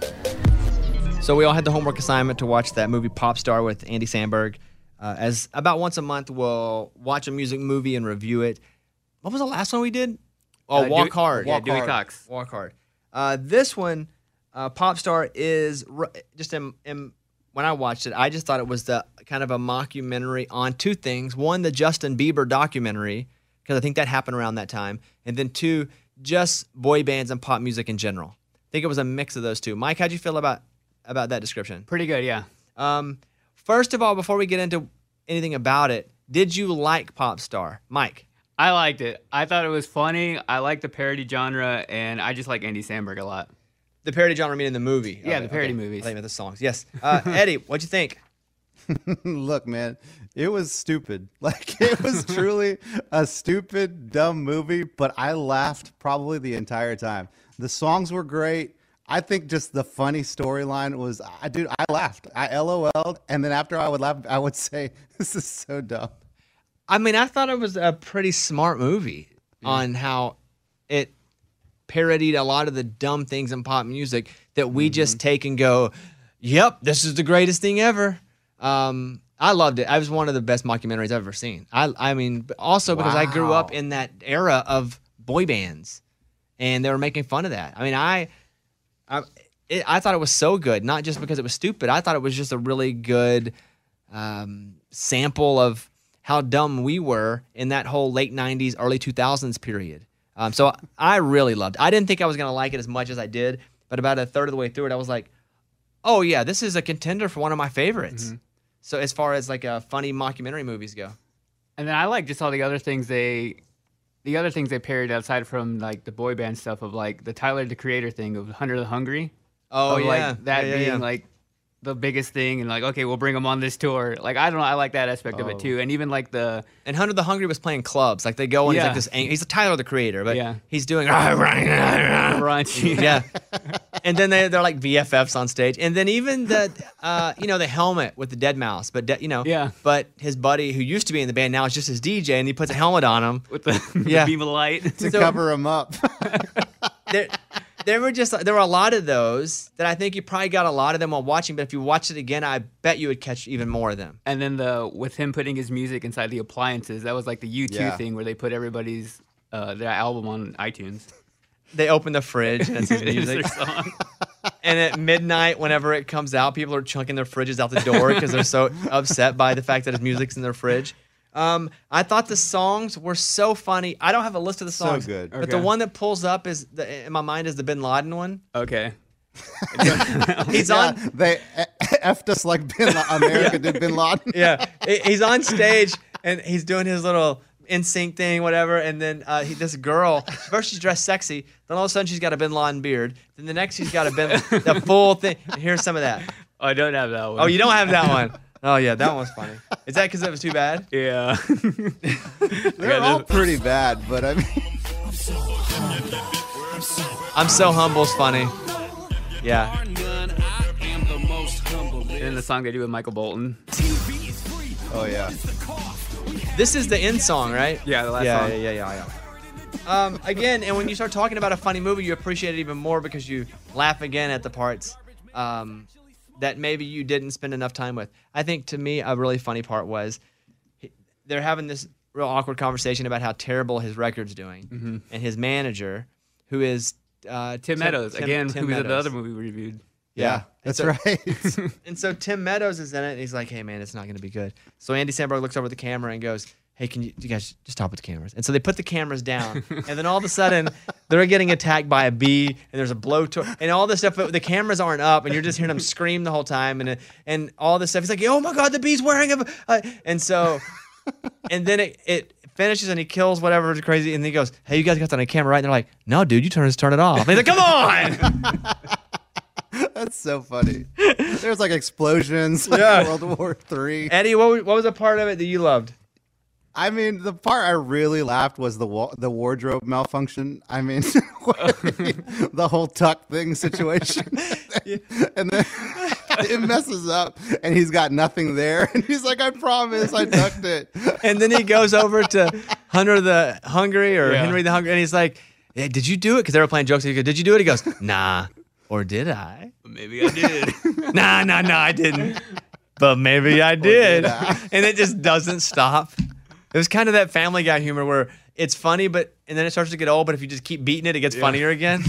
So we all had the homework assignment to watch that movie Pop Star with Andy Samberg. Uh, as about once a month, we'll watch a music movie and review it. What was the last one we did? Oh, Uh, Walk Dewey- Hard. yeah, Walk Dewey Hard. Cox. Walk Hard. Uh, this one, uh, Pop Star, is r- just in, in, when I watched it, I just thought it was the kind of a mockumentary on two things. One, the Justin Bieber documentary, because I think that happened around that time. And then two, just boy bands and pop music in general. I think it was a mix of those two. Mike, how'd you feel about about that description? Pretty good, yeah. Um, first of all, before we get into anything about it, did you like Pop Star? Mike? I liked it. I thought it was funny. I like the parody genre, and I just like Andy Samberg a lot. The parody genre meaning the movie. Yeah, Okay, the parody okay. movies. I think about the songs. Yes. Uh, Eddie, what'd you think? Look, man, it was stupid. Like, it was truly a stupid, dumb movie, but I laughed probably the entire time. The songs were great. I think just the funny storyline was, I dude, I laughed. I LOL'd, and then after I would laugh, I would say, this is so dumb. I mean, I thought it was a pretty smart movie on how it parodied a lot of the dumb things in pop music that we just take and go, yep, this is the greatest thing ever. Um, I loved it. It was one of the best mockumentaries I've ever seen. I, I mean, but also because I grew up Wow. in that era of boy bands, and they were making fun of that. I mean, I, I, it, I thought it was so good, not just because it was stupid. I thought it was just a really good um, sample of how dumb we were in that whole late nineties, early two thousands period. Um, so I really loved it. I didn't think I was going to like it as much as I did, but about a third of the way through it, I was like, oh, yeah, this is a contender for one of my favorites. So as far as like uh, funny mockumentary movies go. And then I like just all the other things they, the other things they parodied outside from like the boy band stuff of like the Tyler the Creator thing of Hunter the Hungry. Oh, of, yeah. like that Yeah, yeah, being yeah. like the biggest thing, and like, okay, we'll bring them on this tour. Like, I don't know, I like that aspect of it too. And even like the And Hunter the Hungry was playing clubs. Like they go and he's Yeah. like this. ang- He's a Tyler the Creator, but Yeah. he's doing. brunch. yeah. and then they they're like B F Fs on stage, and then even the uh, you know the helmet with the dead mouse, but de- you know Yeah. But his buddy who used to be in the band now is just his D J, and he puts a helmet on him. With the, Yeah. the beam of light. to So- cover him up. there, there were just there were a lot of those that I think you probably got a lot of them while watching. But if you watched it again, I bet you would catch even more of them. And then the with him putting his music inside the appliances, that was like the U two Yeah. thing where they put everybody's uh, their album on iTunes. They open the fridge and it's his It is music. their song. And at midnight, whenever it comes out, people are chunking their fridges out the door because they're so upset by the fact that his music's in their fridge. Um, I thought the songs were so funny. I don't have a list of the So songs, good. but the Okay. one that pulls up is the, in my mind is the Bin Laden one. Okay. He's Yeah, on. they effed us like Bin La- America did Bin Laden. Yeah, he- he's on stage and he's doing his little N sync thing, whatever. And then uh, he, this girl, first she's dressed sexy, then all of a sudden she's got a Bin Laden beard. Then the next she's got a Bin the full thing. And here's some of that. Oh, I don't have that one. Oh, you don't have that one. Oh yeah, that one was funny. Is that because it was too bad? Yeah. They're all pretty bad, but I mean, I'm so humble's funny. Yeah. And the song they do with Michael Bolton. oh yeah. This is the end song, right? Yeah, the last yeah, song. Yeah, yeah, yeah, yeah. Um, again, and when you start talking about a funny movie, you appreciate it even more because you laugh again at the parts um, that maybe you didn't spend enough time with. I think to me, a really funny part was he- they're having this real awkward conversation about how terrible his record's doing, Mm-hmm. and his manager, who is uh, Tim Meadows, Tim- again, Tim who was in the Meadows. other movie we reviewed. Yeah, And That's so- right. And so Tim Meadows is in it, and he's like, "Hey, man, it's not going to be good." So Andy Samberg looks over at the camera and goes, "Hey, can you, you guys just stop with the cameras?" And so they put the cameras down, and then all of a sudden, they're getting attacked by a bee, and there's a blowtorch, and all this stuff. But the cameras aren't up, and you're just hearing them scream the whole time, and and all this stuff. He's like, "Oh my God, the bee's wearing a," uh, and so, and then it it finishes, and he kills whatever is crazy, and he goes, "Hey, you guys got that on camera, right?" And they're like, "No, dude, you turn just turn it off." And he's like, "Come on!" That's so funny. There's like explosions, like Yeah. World War Three. Eddie, what was, what was a part of it that you loved? I mean, the part I really laughed was the wa- the wardrobe malfunction. I mean, the whole tuck thing situation, and then it messes up, and he's got nothing there, and he's like, "I promise, I tucked it." And then he goes over to Hunter the Hungry or Yeah. Henry the Hungry, and he's like, "Hey, did you do it?" Because they were playing jokes. He goes, "Did you do it?" He goes, "Nah." Or did I? Maybe I did. Nah, nah, nah, I didn't. But maybe I did. did I? And it just doesn't stop. It was kind of that Family Guy humor where it's funny, but and then it starts to get old. But if you just keep beating it, it gets funnier again.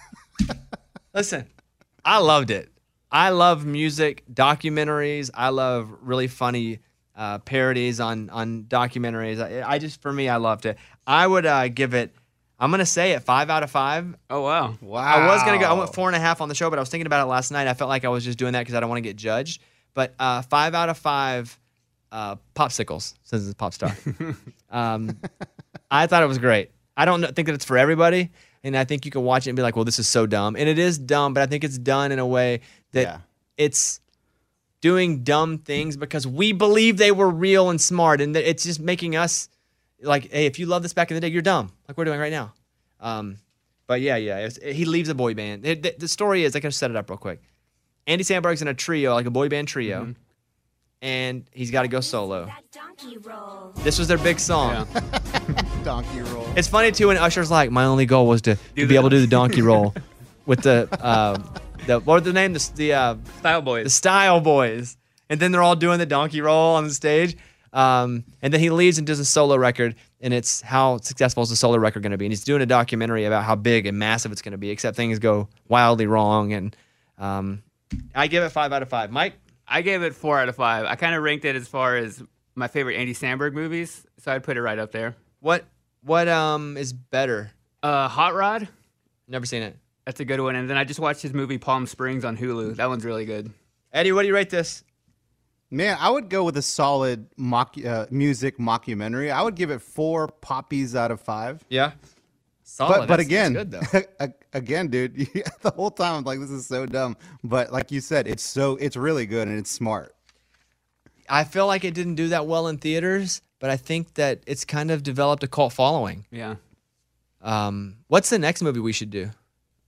Listen, I loved it. I love music documentaries. I love really funny uh, parodies on on documentaries. I, I just, for me, I loved it. I would uh, give it. I'm gonna say it five out of five. Oh, wow. Wow. I was gonna go. I went four and a half on the show, but I was thinking about it last night. I felt like I was just doing that because I don't want to get judged. But uh, five out of five uh, popsicles, since it's pop star. um, I thought it was great. I don't know, think that it's for everybody, and I think you can watch it and be like, "Well, this is so dumb," and it is dumb. But I think it's done in a way that Yeah. it's doing dumb things because we believe they were real and smart, and that it's just making us like, "Hey, if you love this back in the day, you're dumb," like we're doing right now. Um, but yeah, yeah, it's, he leaves a boy band. It- the, the story is, I can set it up real quick. Andy Samberg's in a trio, like a boy band trio, Mm-hmm. and he's got to go solo. This was their big song. Yeah. Donkey roll. It's funny too when Usher's like, "My only goal was to, to Do be the- able to do the donkey roll with the uh, the what was the name the the uh, Style Boys. the Style Boys," and then they're all doing the donkey roll on the stage. Um, and then he leaves and does a solo record, and it's how successful is the solo record going to be? And he's doing a documentary about how big and massive it's going to be, except things go wildly wrong. And um, I give it five out of five. Mike, I gave it four out of five. I kind of ranked it as far as my favorite Andy Samberg movies, so I'd put it right up there. what what um is better? Uh, Hot Rod, Never seen it. that's a good one. And then I just watched his movie Palm Springs on Hulu. That one's really good. Eddie, what do you rate this? Man, I would go with a solid mock uh, music mockumentary. I would give it four poppies out of five. Yeah, solid. But but That's- again, that's good though. again, dude, the whole time I'm like, this is so dumb. But like you said, it's so it's really good and it's smart. I feel like it didn't do that well in theaters, but I think that it's kind of developed a cult following. Yeah. Um, what's the next movie we should do?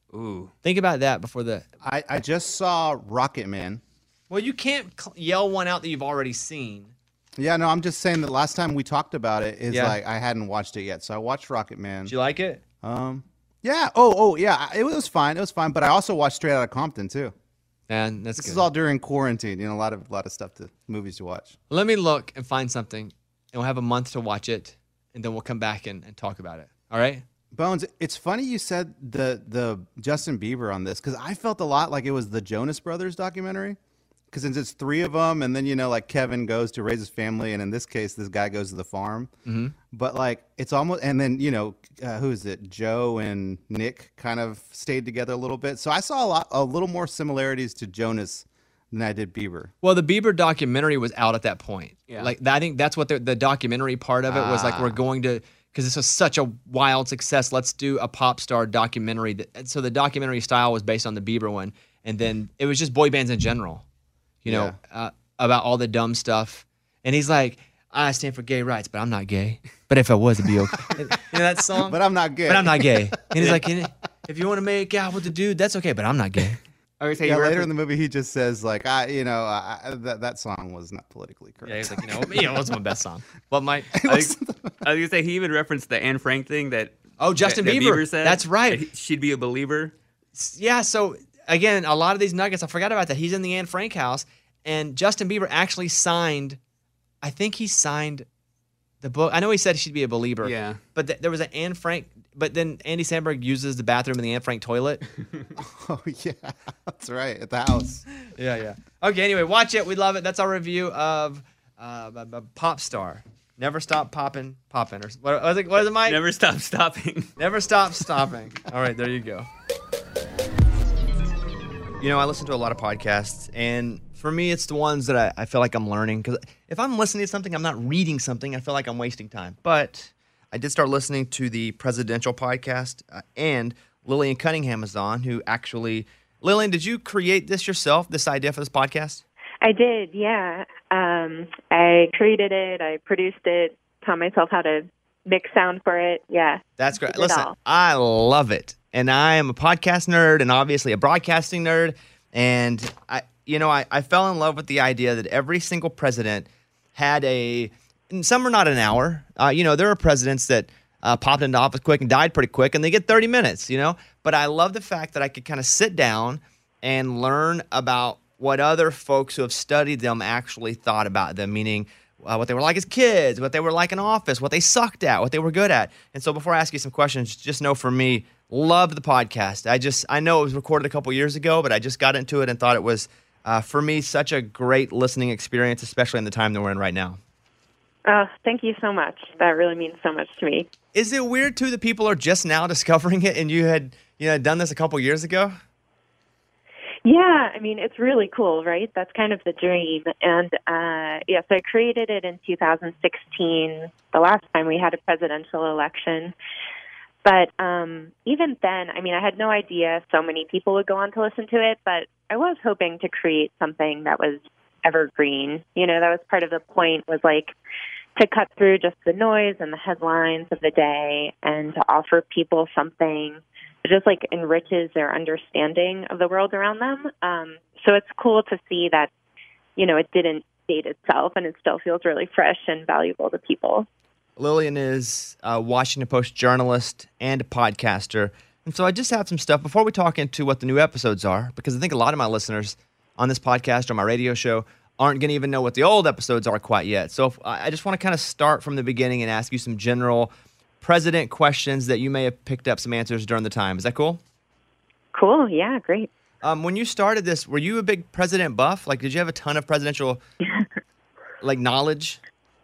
Ooh. Think about that before the. I, I just saw Rocket Man. Well, you can't cl- yell one out that you've already seen. Yeah, no, I'm just saying that last time we talked about it is Yeah. like I hadn't watched it yet. So I watched Rocket Man. Did you like it? Um, yeah. Oh, oh, yeah. It was fine. It was fine. But I also watched Straight Outta Compton too. Man, that's This good. is all during quarantine. You know, a lot of lot of stuff to movies to watch. Let me look and find something, and we'll have a month to watch it, and then we'll come back and, and talk about it. All right? Bones, it's funny you said the the Justin Bieber on this because I felt a lot like it was the Jonas Brothers documentary. Because since it's three of them, and then you know, like Kevin goes to raise his family, and in this case, this guy goes to the farm. Mm-hmm. But like, it's almost, and then you know, uh, who is it? Joe and Nick kind of stayed together a little bit. So I saw a lot, a little more similarities to Jonas than I did Bieber. Well, the Bieber documentary was out at that point. Yeah. Like I think that's what the, the documentary part of it was like. We're going to because this was such a wild success. Let's do a pop star documentary. That, so the documentary style was based on the Bieber one, and then it was just boy bands in general. You know, uh, about all the dumb stuff. And he's like, I stand for gay rights, but I'm not gay. But if I was, it'd be okay. You know that song? But I'm not gay. But I'm not gay. And he's like, if you want to make out with the dude, that's okay, but I'm not gay. I was saying Yeah, you later refer- in the movie, he just says like, I, you know, I, that that song was not politically correct. Yeah, he's like, you know, you know, it wasn't my best song. What, Mike? I was, I was gonna say he even referenced the Anne Frank thing that. Oh, Justin that, that Bieber. Bieber said. That's right. that he- she'd be a believer. Yeah, so again, a lot of these nuggets, I forgot about that. He's in the Anne Frank house, and Justin Bieber actually signed, I think he signed the book. I know he said she'd be a believer. Yeah. But th- there was an Anne Frank, but then Andy Samberg uses the bathroom in the Anne Frank toilet. Oh yeah, that's right at the house. Yeah, yeah. Okay, anyway, watch it. We love it. That's our review of uh, b- b- Pop Star. Never Stop Poppin', Poppin'. Or, what, was it, what is it, Mike? Never stop stopping. Never Stop Stopping. All right, there you go. You know, I listen to a lot of podcasts, and for me, it's the ones that I, I feel like I'm learning. Because if I'm listening to something, I'm not reading something, I feel like I'm wasting time. But I did start listening to the presidential podcast, uh, and Lillian Cunningham is on, who actually... Lillian, did you create this yourself, this idea for this podcast? I did, yeah. Um, I created it. I produced it. Taught myself how to mix sound for it. Yeah. That's great. Did it Listen, all. I love it. And I am a podcast nerd and obviously a broadcasting nerd. And I, you know, I, I fell in love with the idea that every single president had a, and some are not an hour. Uh, you know, there are presidents that uh, popped into office quick and died pretty quick and they get thirty minutes, you know. But I love the fact that I could kind of sit down and learn about what other folks who have studied them actually thought about them, meaning uh, what they were like as kids, what they were like in office, what they sucked at, what they were good at. And so before I ask you some questions, just know for me, love the podcast. I just, I know it was recorded a couple years ago, but I just got into it and thought it was, uh, for me, such a great listening experience, especially in the time that we're in right now. Oh, thank you so much. That really means so much to me. Is it weird, too, that people are just now discovering it and you had, you know, done this a couple years ago? Yeah, I mean, it's really cool, right? That's kind of the dream. And uh, yes, I created it in two thousand sixteen, the last time we had a presidential election. But um, even then, I mean, I had no idea so many people would go on to listen to it, but I was hoping to create something that was evergreen. You know, that was part of the point, was like to cut through just the noise and the headlines of the day and to offer people something that just like enriches their understanding of the world around them. Um, so it's cool to see that, you know, it didn't date itself and it still feels really fresh and valuable to people. Lillian is a Washington Post journalist and a podcaster. And so I just have some stuff before we talk into what the new episodes are, because I think a lot of my listeners on this podcast or my radio show aren't going to even know what the old episodes are quite yet. So if, I just want to kind of start from the beginning and ask you some general president questions that you may have picked up some answers during the time. Is that cool? Cool. Yeah, great. Um, when you started this, were you a big president buff? Like, did you have a ton of presidential like knowledge?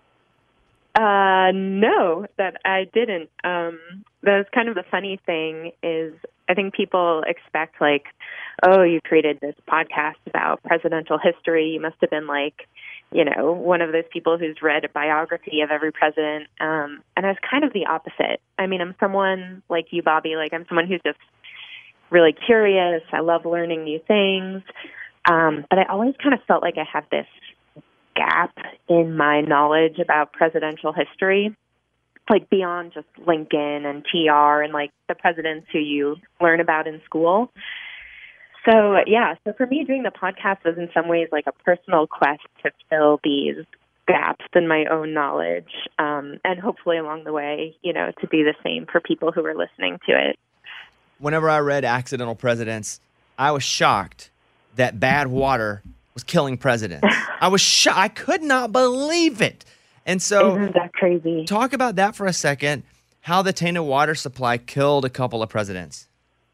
Uh, no, that I didn't. Um, that was kind of the funny thing is I think people expect like, oh, you created this podcast about presidential history. You must have been like, you know, one of those people who's read a biography of every president. Um, and I was kind of the opposite. I mean, I'm someone like you, Bobby, like I'm someone who's just really curious. I love learning new things. Um, but I always kind of felt like I had this gap in my knowledge about presidential history. like beyond just Lincoln and T R and like the presidents who you learn about in school. So yeah, so for me, doing the podcast was in some ways like a personal quest to fill these gaps in my own knowledge, um, and hopefully along the way, you know, to do the same for people who are listening to it. Whenever I read Accidental Presidents, I was shocked that bad water was killing presidents. I was shocked. I could not believe it. And so, Isn't that crazy? Talk about that for a second, how the tainted water supply killed a couple of presidents.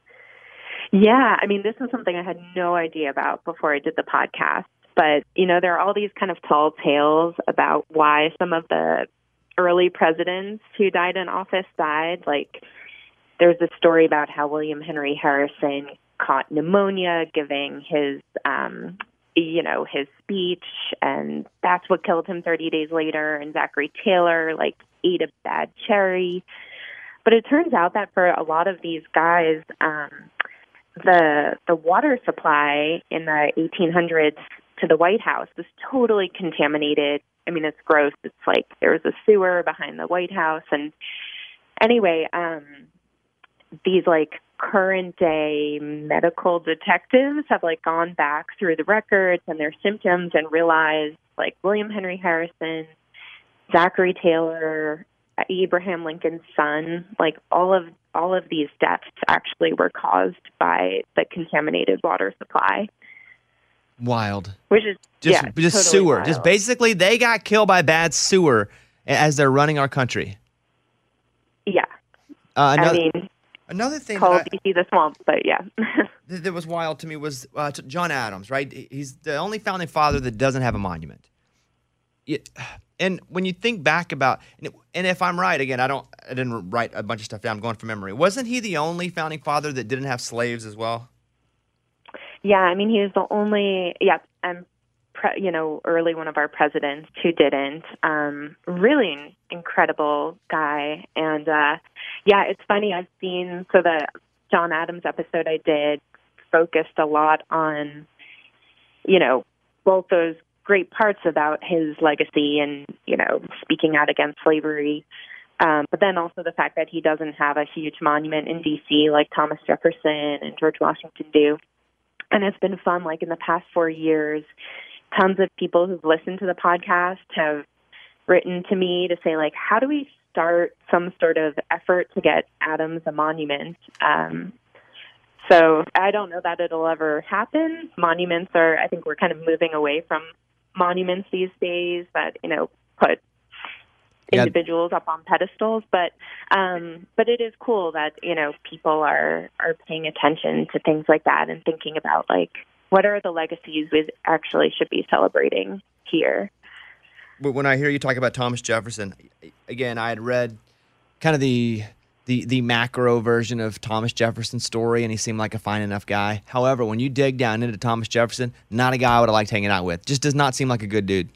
Yeah, I mean, this was something I had no idea about before I did the podcast. But, you know, there are all these kind of tall tales about why some of the early presidents who died in office died. Like, there's this story about how William Henry Harrison caught pneumonia giving his, um, you know, his speech, and that's what killed him thirty days later. And Zachary Taylor, like, ate a bad cherry. But it turns out that for a lot of these guys, um, the the water supply in the eighteen hundreds to the White House was totally contaminated. I mean, it's gross. It's like there was a sewer behind the White House. And anyway, um, these like current day medical detectives have like gone back through the records and their symptoms and realized like William Henry Harrison, Zachary Taylor, Abraham Lincoln's son, like all of all of these deaths actually were caused by the contaminated water supply. Wild. Which is just yeah, just totally sewer. wild. Just basically they got killed by bad sewer as they're running our country. Yeah. Uh, another, I mean, another thing call that, I, D C the swamp, but yeah. that that was wild to me was uh, t- John Adams, right? He's the only founding father that doesn't have a monument. It, and when you think back about, and, it, and if I'm right, again, I don't, I didn't write a bunch of stuff down. I'm going from memory. Wasn't he the only founding father that didn't have slaves as well? Yeah, I mean, he was the only, yeah, and, pre, you know, early one of our presidents who didn't. Um, really an incredible guy. And, uh, yeah, it's funny. I've seen, so the John Adams episode I did focused a lot on, you know, both those great parts about his legacy and, you know, speaking out against slavery. Um, but then also the fact that he doesn't have a huge monument in D C like Thomas Jefferson and George Washington do. And it's been fun, like in the past four years, tons of people who've listened to the podcast have written to me to say, like, how do we start some sort of effort to get Adams a monument? Um, so I don't know that it'll ever happen. Monuments are, I think we're kind of moving away from monuments these days that, you know, put Yeah. individuals up on pedestals, but um, but it is cool that, you know, people are, are paying attention to things like that and thinking about, like, what are the legacies we actually should be celebrating here. But when I hear you talk about Thomas Jefferson, again, I had read kind of the the the macro version of Thomas Jefferson's story, and he seemed like a fine enough guy. However, when you dig down into Thomas Jefferson, not a guy I would have liked hanging out with. Just does not seem like a good dude.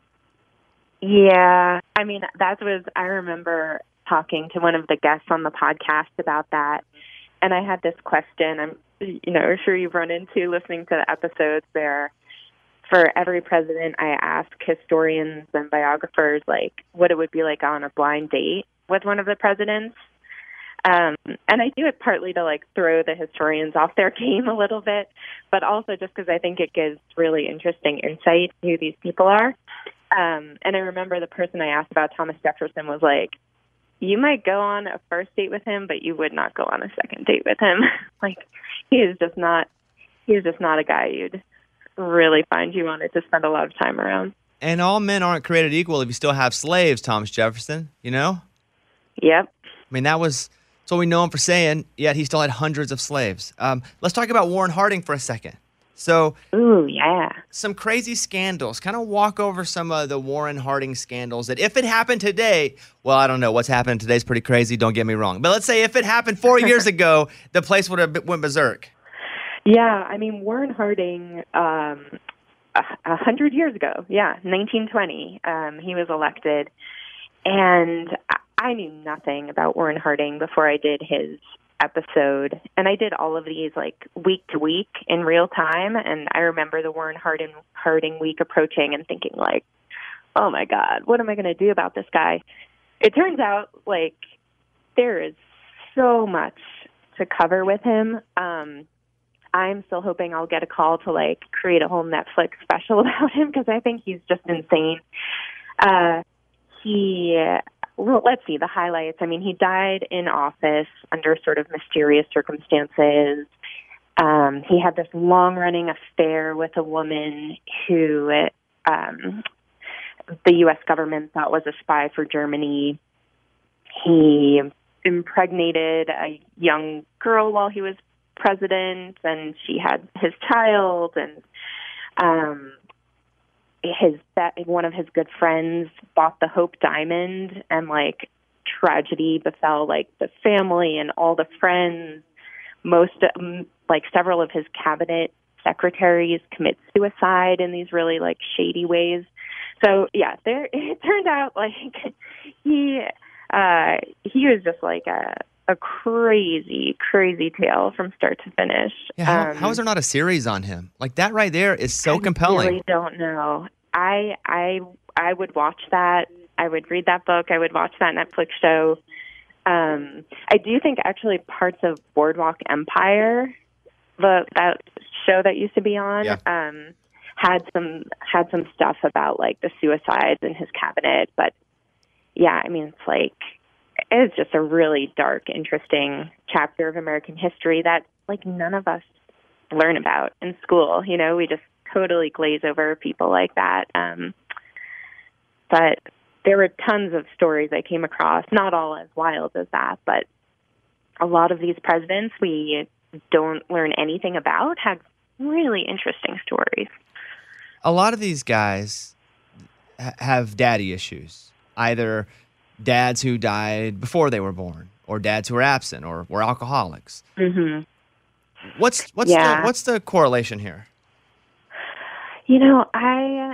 Yeah, I mean, that was, I remember talking to one of the guests on the podcast about that, and I had this question. I'm, you know, sure you've run into listening to the episodes there. For every president, I ask historians and biographers, like, what it would be like on a blind date with one of the presidents. Um, and I do it partly to, like, throw the historians off their game a little bit, but also just because I think it gives really interesting insight to who these people are. Um, and I remember the person I asked about Thomas Jefferson was like, you might go on a first date with him, but you would not go on a second date with him. Like, he is just not, he is just not a guy you'd really find you wanted to spend a lot of time around. And all men aren't created equal if you still have slaves, Thomas Jefferson, you know? Yep. I mean, that was, that's what we know him for saying, yet he still had hundreds of slaves. Um, let's talk about Warren Harding for a second. So, ooh, yeah. Some crazy scandals. Kind of walk over some of the Warren Harding scandals that if it happened today, well, I don't know. What's happening today is pretty crazy. Don't get me wrong. But let's say if it happened four years ago, the place would have went berserk. Yeah, I mean, Warren Harding, um, a, a hundred years ago, yeah, nineteen twenty, um, he was elected. And I, I knew nothing about Warren Harding before I did his episode, and I did all of these like week to week in real time, and I remember the Warren Harding Harding week approaching and thinking like, oh my God, what am I going to do about this guy? it turns out like there is so much to cover with him. Um, I'm still hoping I'll get a call to like create a whole Netflix special about him because I think he's just insane. Uh, he, well, let's see the highlights. I mean, he died in office under sort of mysterious circumstances. Um, he had this long-running affair with a woman who um, the U S government thought was a spy for Germany. He impregnated a young girl while he was president, and she had his child, and um, his that one of his good friends bought the Hope Diamond, and like tragedy befell like the family and all the friends. Most um, like several of his cabinet secretaries commit suicide in these really like shady ways. So yeah, there it turned out like he uh, he was just like a a crazy, crazy tale from start to finish. Yeah, how, Um, how is there not a series on him? Like that right there is so compelling. I really don't know. I I I would watch that. I would read that book. I would watch that Netflix show. Um, I do think actually parts of Boardwalk Empire, the that show that used to be on, Yeah. um, had some had some stuff about like the suicides in his cabinet. But yeah, I mean, it's like it's just a really dark, interesting chapter of American history that like none of us learn about in school. You know, we just totally glaze over people like that. Um, but there were tons of stories I came across, not all as wild as that, but a lot of these presidents we don't learn anything about had really interesting stories. A lot of these guys ha- have daddy issues, either dads who died before they were born, or dads who were absent, or were alcoholics. Mm-hmm. What's what's Yeah. the what's the correlation here? You know, I,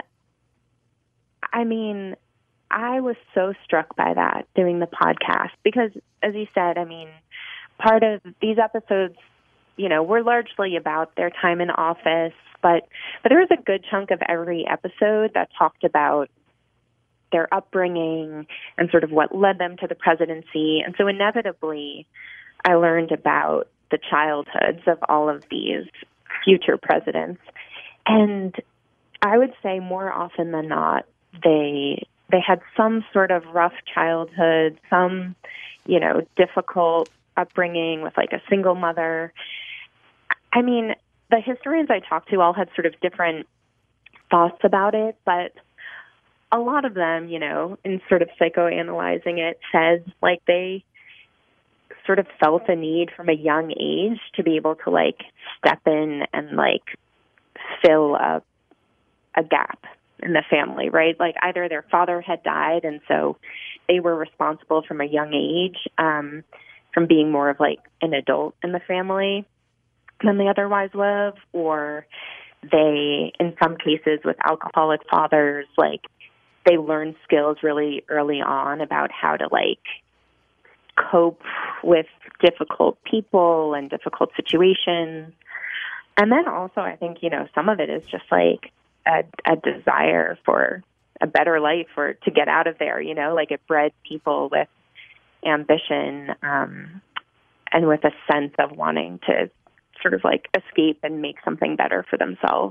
I mean, I was so struck by that doing the podcast because, as you said, I mean, part of these episodes, you know, were largely about their time in office, but but there was a good chunk of every episode that talked about their upbringing and sort of what led them to the presidency. And so inevitably, I learned about the childhoods of all of these future presidents. And I would say more often than not, they they had some sort of rough childhood, some, you know, difficult upbringing with like a single mother. I mean, the historians I talked to all had sort of different thoughts about it, but a lot of them, you know, in sort of psychoanalyzing it, said like they sort of felt a need from a young age to be able to like step in and like fill a a gap in the family, right? Like either their father had died and so they were responsible from a young age, um, from being more of like an adult in the family than they otherwise would have, or they, in some cases with alcoholic fathers, like they learned skills really early on about how to like cope with difficult people and difficult situations. And then also I think, you know, some of it is just like a, a desire for a better life or to get out of there, you know, like it bred people with ambition um, and with a sense of wanting to sort of like escape and make something better for themselves.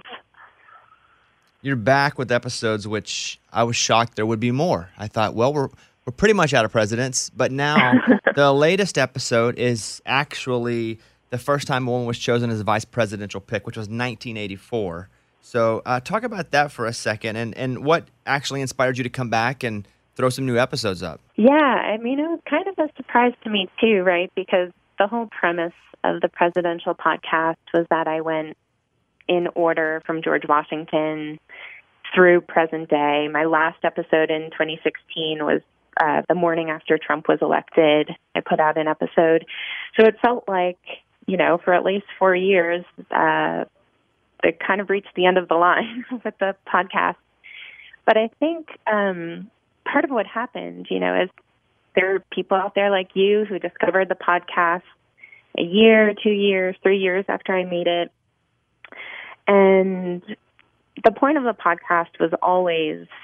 You're back with episodes which I was shocked there would be more. I thought, well, we're we're pretty much out of presidents, but now the latest episode is actually the first time a woman was chosen as a vice presidential pick, which was nineteen eighty-four. So uh, talk about that for a second, and, and what actually inspired you to come back and throw some new episodes up. Yeah, I mean, it was kind of a surprise to me too, right? Because the whole premise of the presidential podcast was that I went in order from George Washington through present day. My last episode in twenty sixteen was uh, the morning after Trump was elected. I put out an episode. So it felt like, you know, for at least four years, uh, they kind of reached the end of the line with the podcast. But I think um, part of what happened, you know, is there are people out there like you who discovered the podcast a year, two years, three years after I made it. And the point of the podcast was always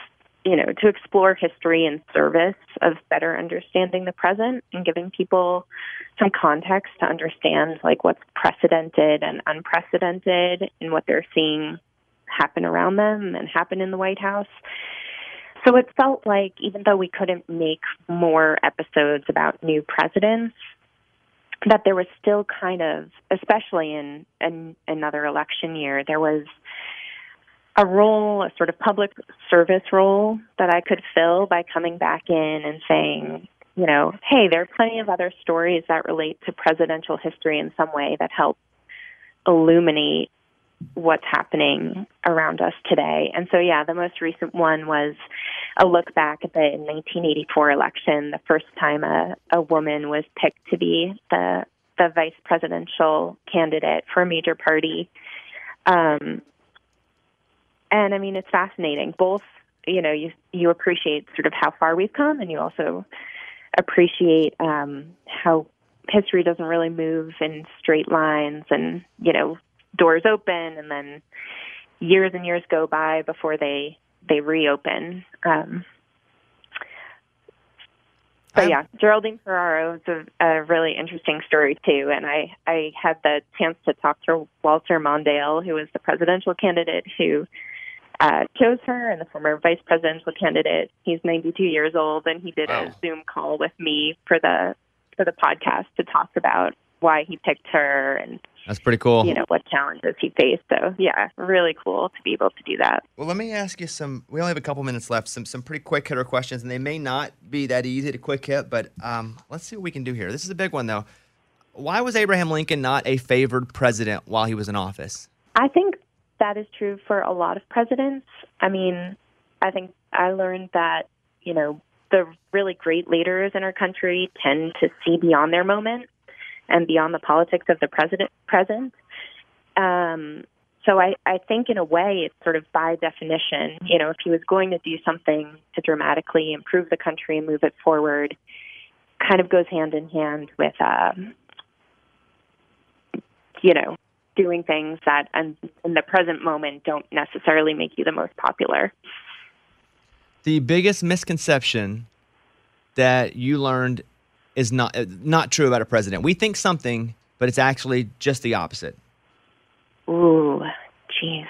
you know, to explore history in service of better understanding the present and giving people some context to understand like what's precedented and unprecedented in what they're seeing happen around them and happen in the White House. So it felt like even though we couldn't make more episodes about new presidents, that there was still kind of, especially in, in another election year, there was a role, a sort of public service role that I could fill by coming back in and saying, you know, hey, there are plenty of other stories that relate to presidential history in some way that help illuminate what's happening around us today. And so, yeah, the most recent one was a look back at the nineteen eighty-four election, the first time a, a woman was picked to be the the vice presidential candidate for a major party. Um, and I mean, it's fascinating. Both, you know, you you appreciate sort of how far we've come, and you also appreciate um, how history doesn't really move in straight lines, and you know, doors open and then years and years go by before they they reopen. Um, but yeah, Geraldine Ferraro is a, a really interesting story too. And I, I had the chance to talk to Walter Mondale, who was the presidential candidate who uh, chose her, and the former vice presidential candidate. He's ninety-two years old, and he did wow. a Zoom call with me for the for the podcast to talk about why he picked her and that's pretty cool. You know, what challenges he faced. So, yeah, really cool to be able to do that. Well, let me ask you some, we only have a couple minutes left, some some pretty quick hitter questions, and they may not be that easy to quick hit, but um, let's see what we can do here. This is a big one, though. Why was Abraham Lincoln not a favored president while he was in office? I think that is true for a lot of presidents. I mean, I think I learned that, you know, the really great leaders in our country tend to see beyond their moment and beyond the politics of the president present. Um, so I, I think in a way it's sort of by definition, you know, if he was going to do something to dramatically improve the country and move it forward, kind of goes hand in hand with, um, you know, doing things that in, in the present moment don't necessarily make you the most popular. The biggest misconception that you learned is not not true about a president. We think something, but it's actually just the opposite. Ooh, jeez.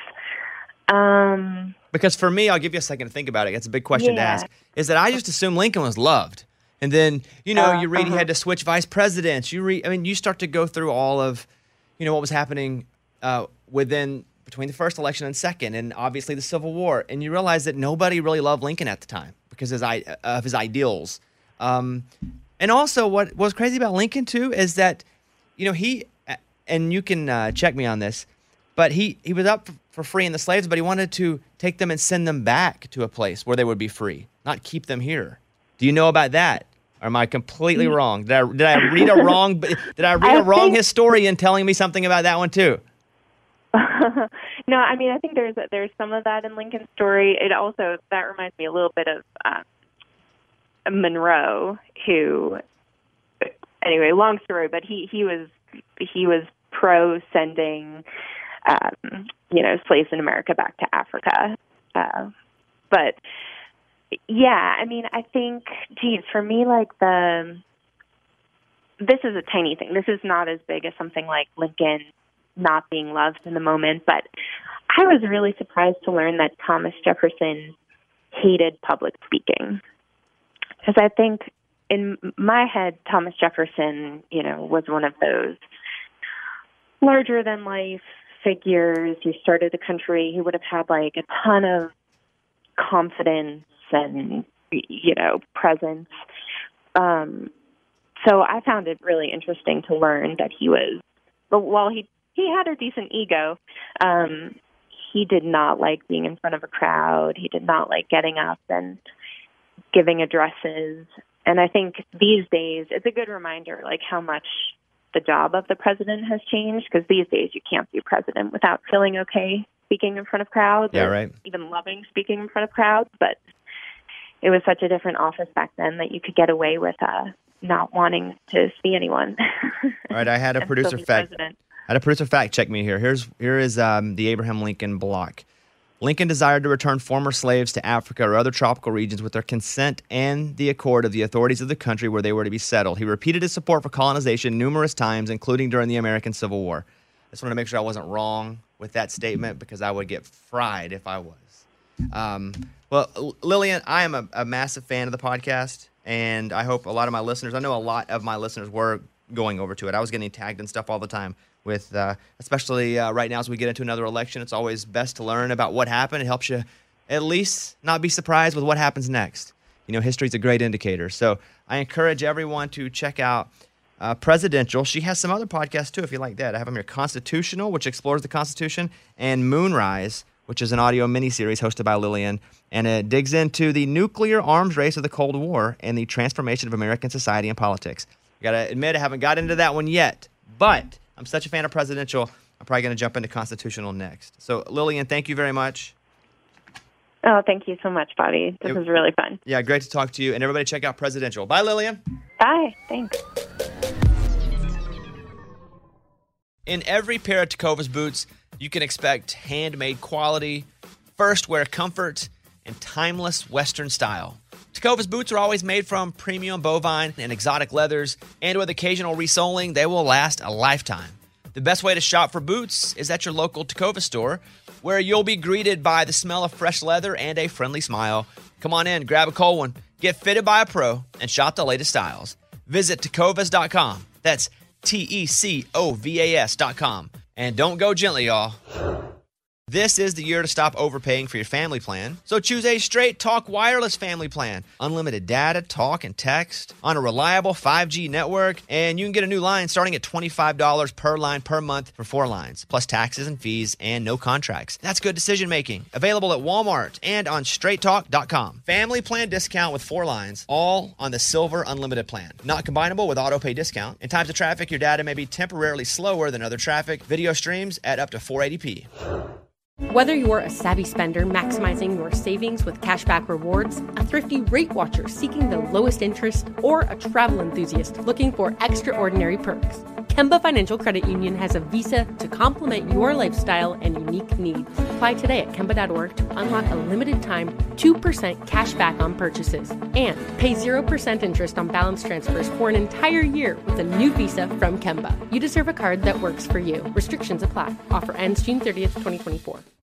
Um, because for me, I'll give you a second to think about it. It's a big question yeah. to ask. Is that I just assumed Lincoln was loved. And then, you know, uh, you read uh-huh. he had to switch vice presidents. You read, I mean, you start to go through all of, you know, what was happening uh, within, between the first election and second, and obviously the Civil War. And you realize that nobody really loved Lincoln at the time because of his, of his ideals. Um, And also, what was crazy about Lincoln, too, is that, you know, he, and you can uh, check me on this, but he, he was up for freeing the slaves, but he wanted to take them and send them back to a place where they would be free, not keep them here. Do you know about that? Or am I completely wrong? Did I, did I read a wrong, did I read I a wrong think, historian telling me something about that one, too? No, I mean, I think there's there's some of that in Lincoln's story. It also, that reminds me a little bit of uh, Monroe, who, anyway, long story, but he, he was he was pro sending, um, you know, slaves in America back to Africa. Uh, but yeah, I mean, I think, geez, for me, like the, this is a tiny thing. This is not as big as something like Lincoln not being loved in the moment, but I was really surprised to learn that Thomas Jefferson hated public speaking. Because I think in my head, Thomas Jefferson, you know, was one of those larger than life figures. He started the country. He would have had like a ton of confidence and, you know, presence. Um, so I found it really interesting to learn that he was, but while he, he had a decent ego, um, he did not like being in front of a crowd. He did not like getting up and giving addresses. And I think these days it's a good reminder, like how much the job of the president has changed, because these days you can't be president without feeling okay speaking in front of crowds. Yeah, or right. even loving speaking in front of crowds. But it was such a different office back then that you could get away with uh, not wanting to see anyone. All right, I had a producer fact. President. I had a producer fact check me here. Here's here is um, the Abraham Lincoln block. Lincoln desired to return former slaves to Africa or other tropical regions with their consent and the accord of the authorities of the country where they were to be settled. He repeated his support for colonization numerous times, including during the American Civil War. I just wanted to make sure I wasn't wrong with that statement because I would get fried if I was. Um, well, Lillian, I am a, a massive fan of the podcast, and I hope a lot of my listeners, I know a lot of my listeners were going over to it. I was getting tagged and stuff all the time with, uh, especially uh, right now as we get into another election. It's always best to learn about what happened. It helps you at least not be surprised with what happens next. You know, history's a great indicator. So I encourage everyone to check out uh, Presidential. She has some other podcasts too, if you like that. I have them here: Constitutional, which explores the Constitution, and Moonrise, which is an audio miniseries hosted by Lillian, and it digs into the nuclear arms race of the Cold War and the transformation of American society and politics. I gotta admit, I haven't got into that one yet, but I'm such a fan of Presidential, I'm probably gonna jump into Constitutional next. So, Lillian, thank you very much. Oh, thank you so much, Bobby. This It- was really fun. Yeah, great to talk to you, and everybody check out Presidential. Bye, Lillian. Bye. Thanks. In every pair of Tecovas boots, you can expect handmade quality, first wear comfort, and timeless Western style. Tecovas boots are always made from premium bovine and exotic leathers, and with occasional resoling, they will last a lifetime. The best way to shop for boots is at your local Tecovas store, where you'll be greeted by the smell of fresh leather and a friendly smile. Come on in, grab a cold one, get fitted by a pro, and shop the latest styles. Visit tecovas dot com. That's T E C O V A S dot com. And don't go gently, y'all. This is the year to stop overpaying for your family plan. So choose a Straight Talk Wireless family plan. Unlimited data, talk, and text on a reliable five G network. And you can get a new line starting at twenty-five dollars per line per month for four lines, plus taxes and fees and no contracts. That's good decision making. Available at Walmart and on straight talk dot com. Family plan discount with four lines, all on the Silver Unlimited plan. Not combinable with auto pay discount. In times of traffic, your data may be temporarily slower than other traffic. Video streams at up to four eighty p. Whether you're a savvy spender maximizing your savings with cashback rewards, a thrifty rate watcher seeking the lowest interest, or a travel enthusiast looking for extraordinary perks, Kemba Financial Credit Union has a visa to complement your lifestyle and unique needs. Apply today at kemba dot org to unlock a limited-time two percent cash back on purchases and pay zero percent interest on balance transfers for an entire year with a new visa from Kemba. You deserve a card that works for you. Restrictions apply. Offer ends June thirtieth, twenty twenty-four.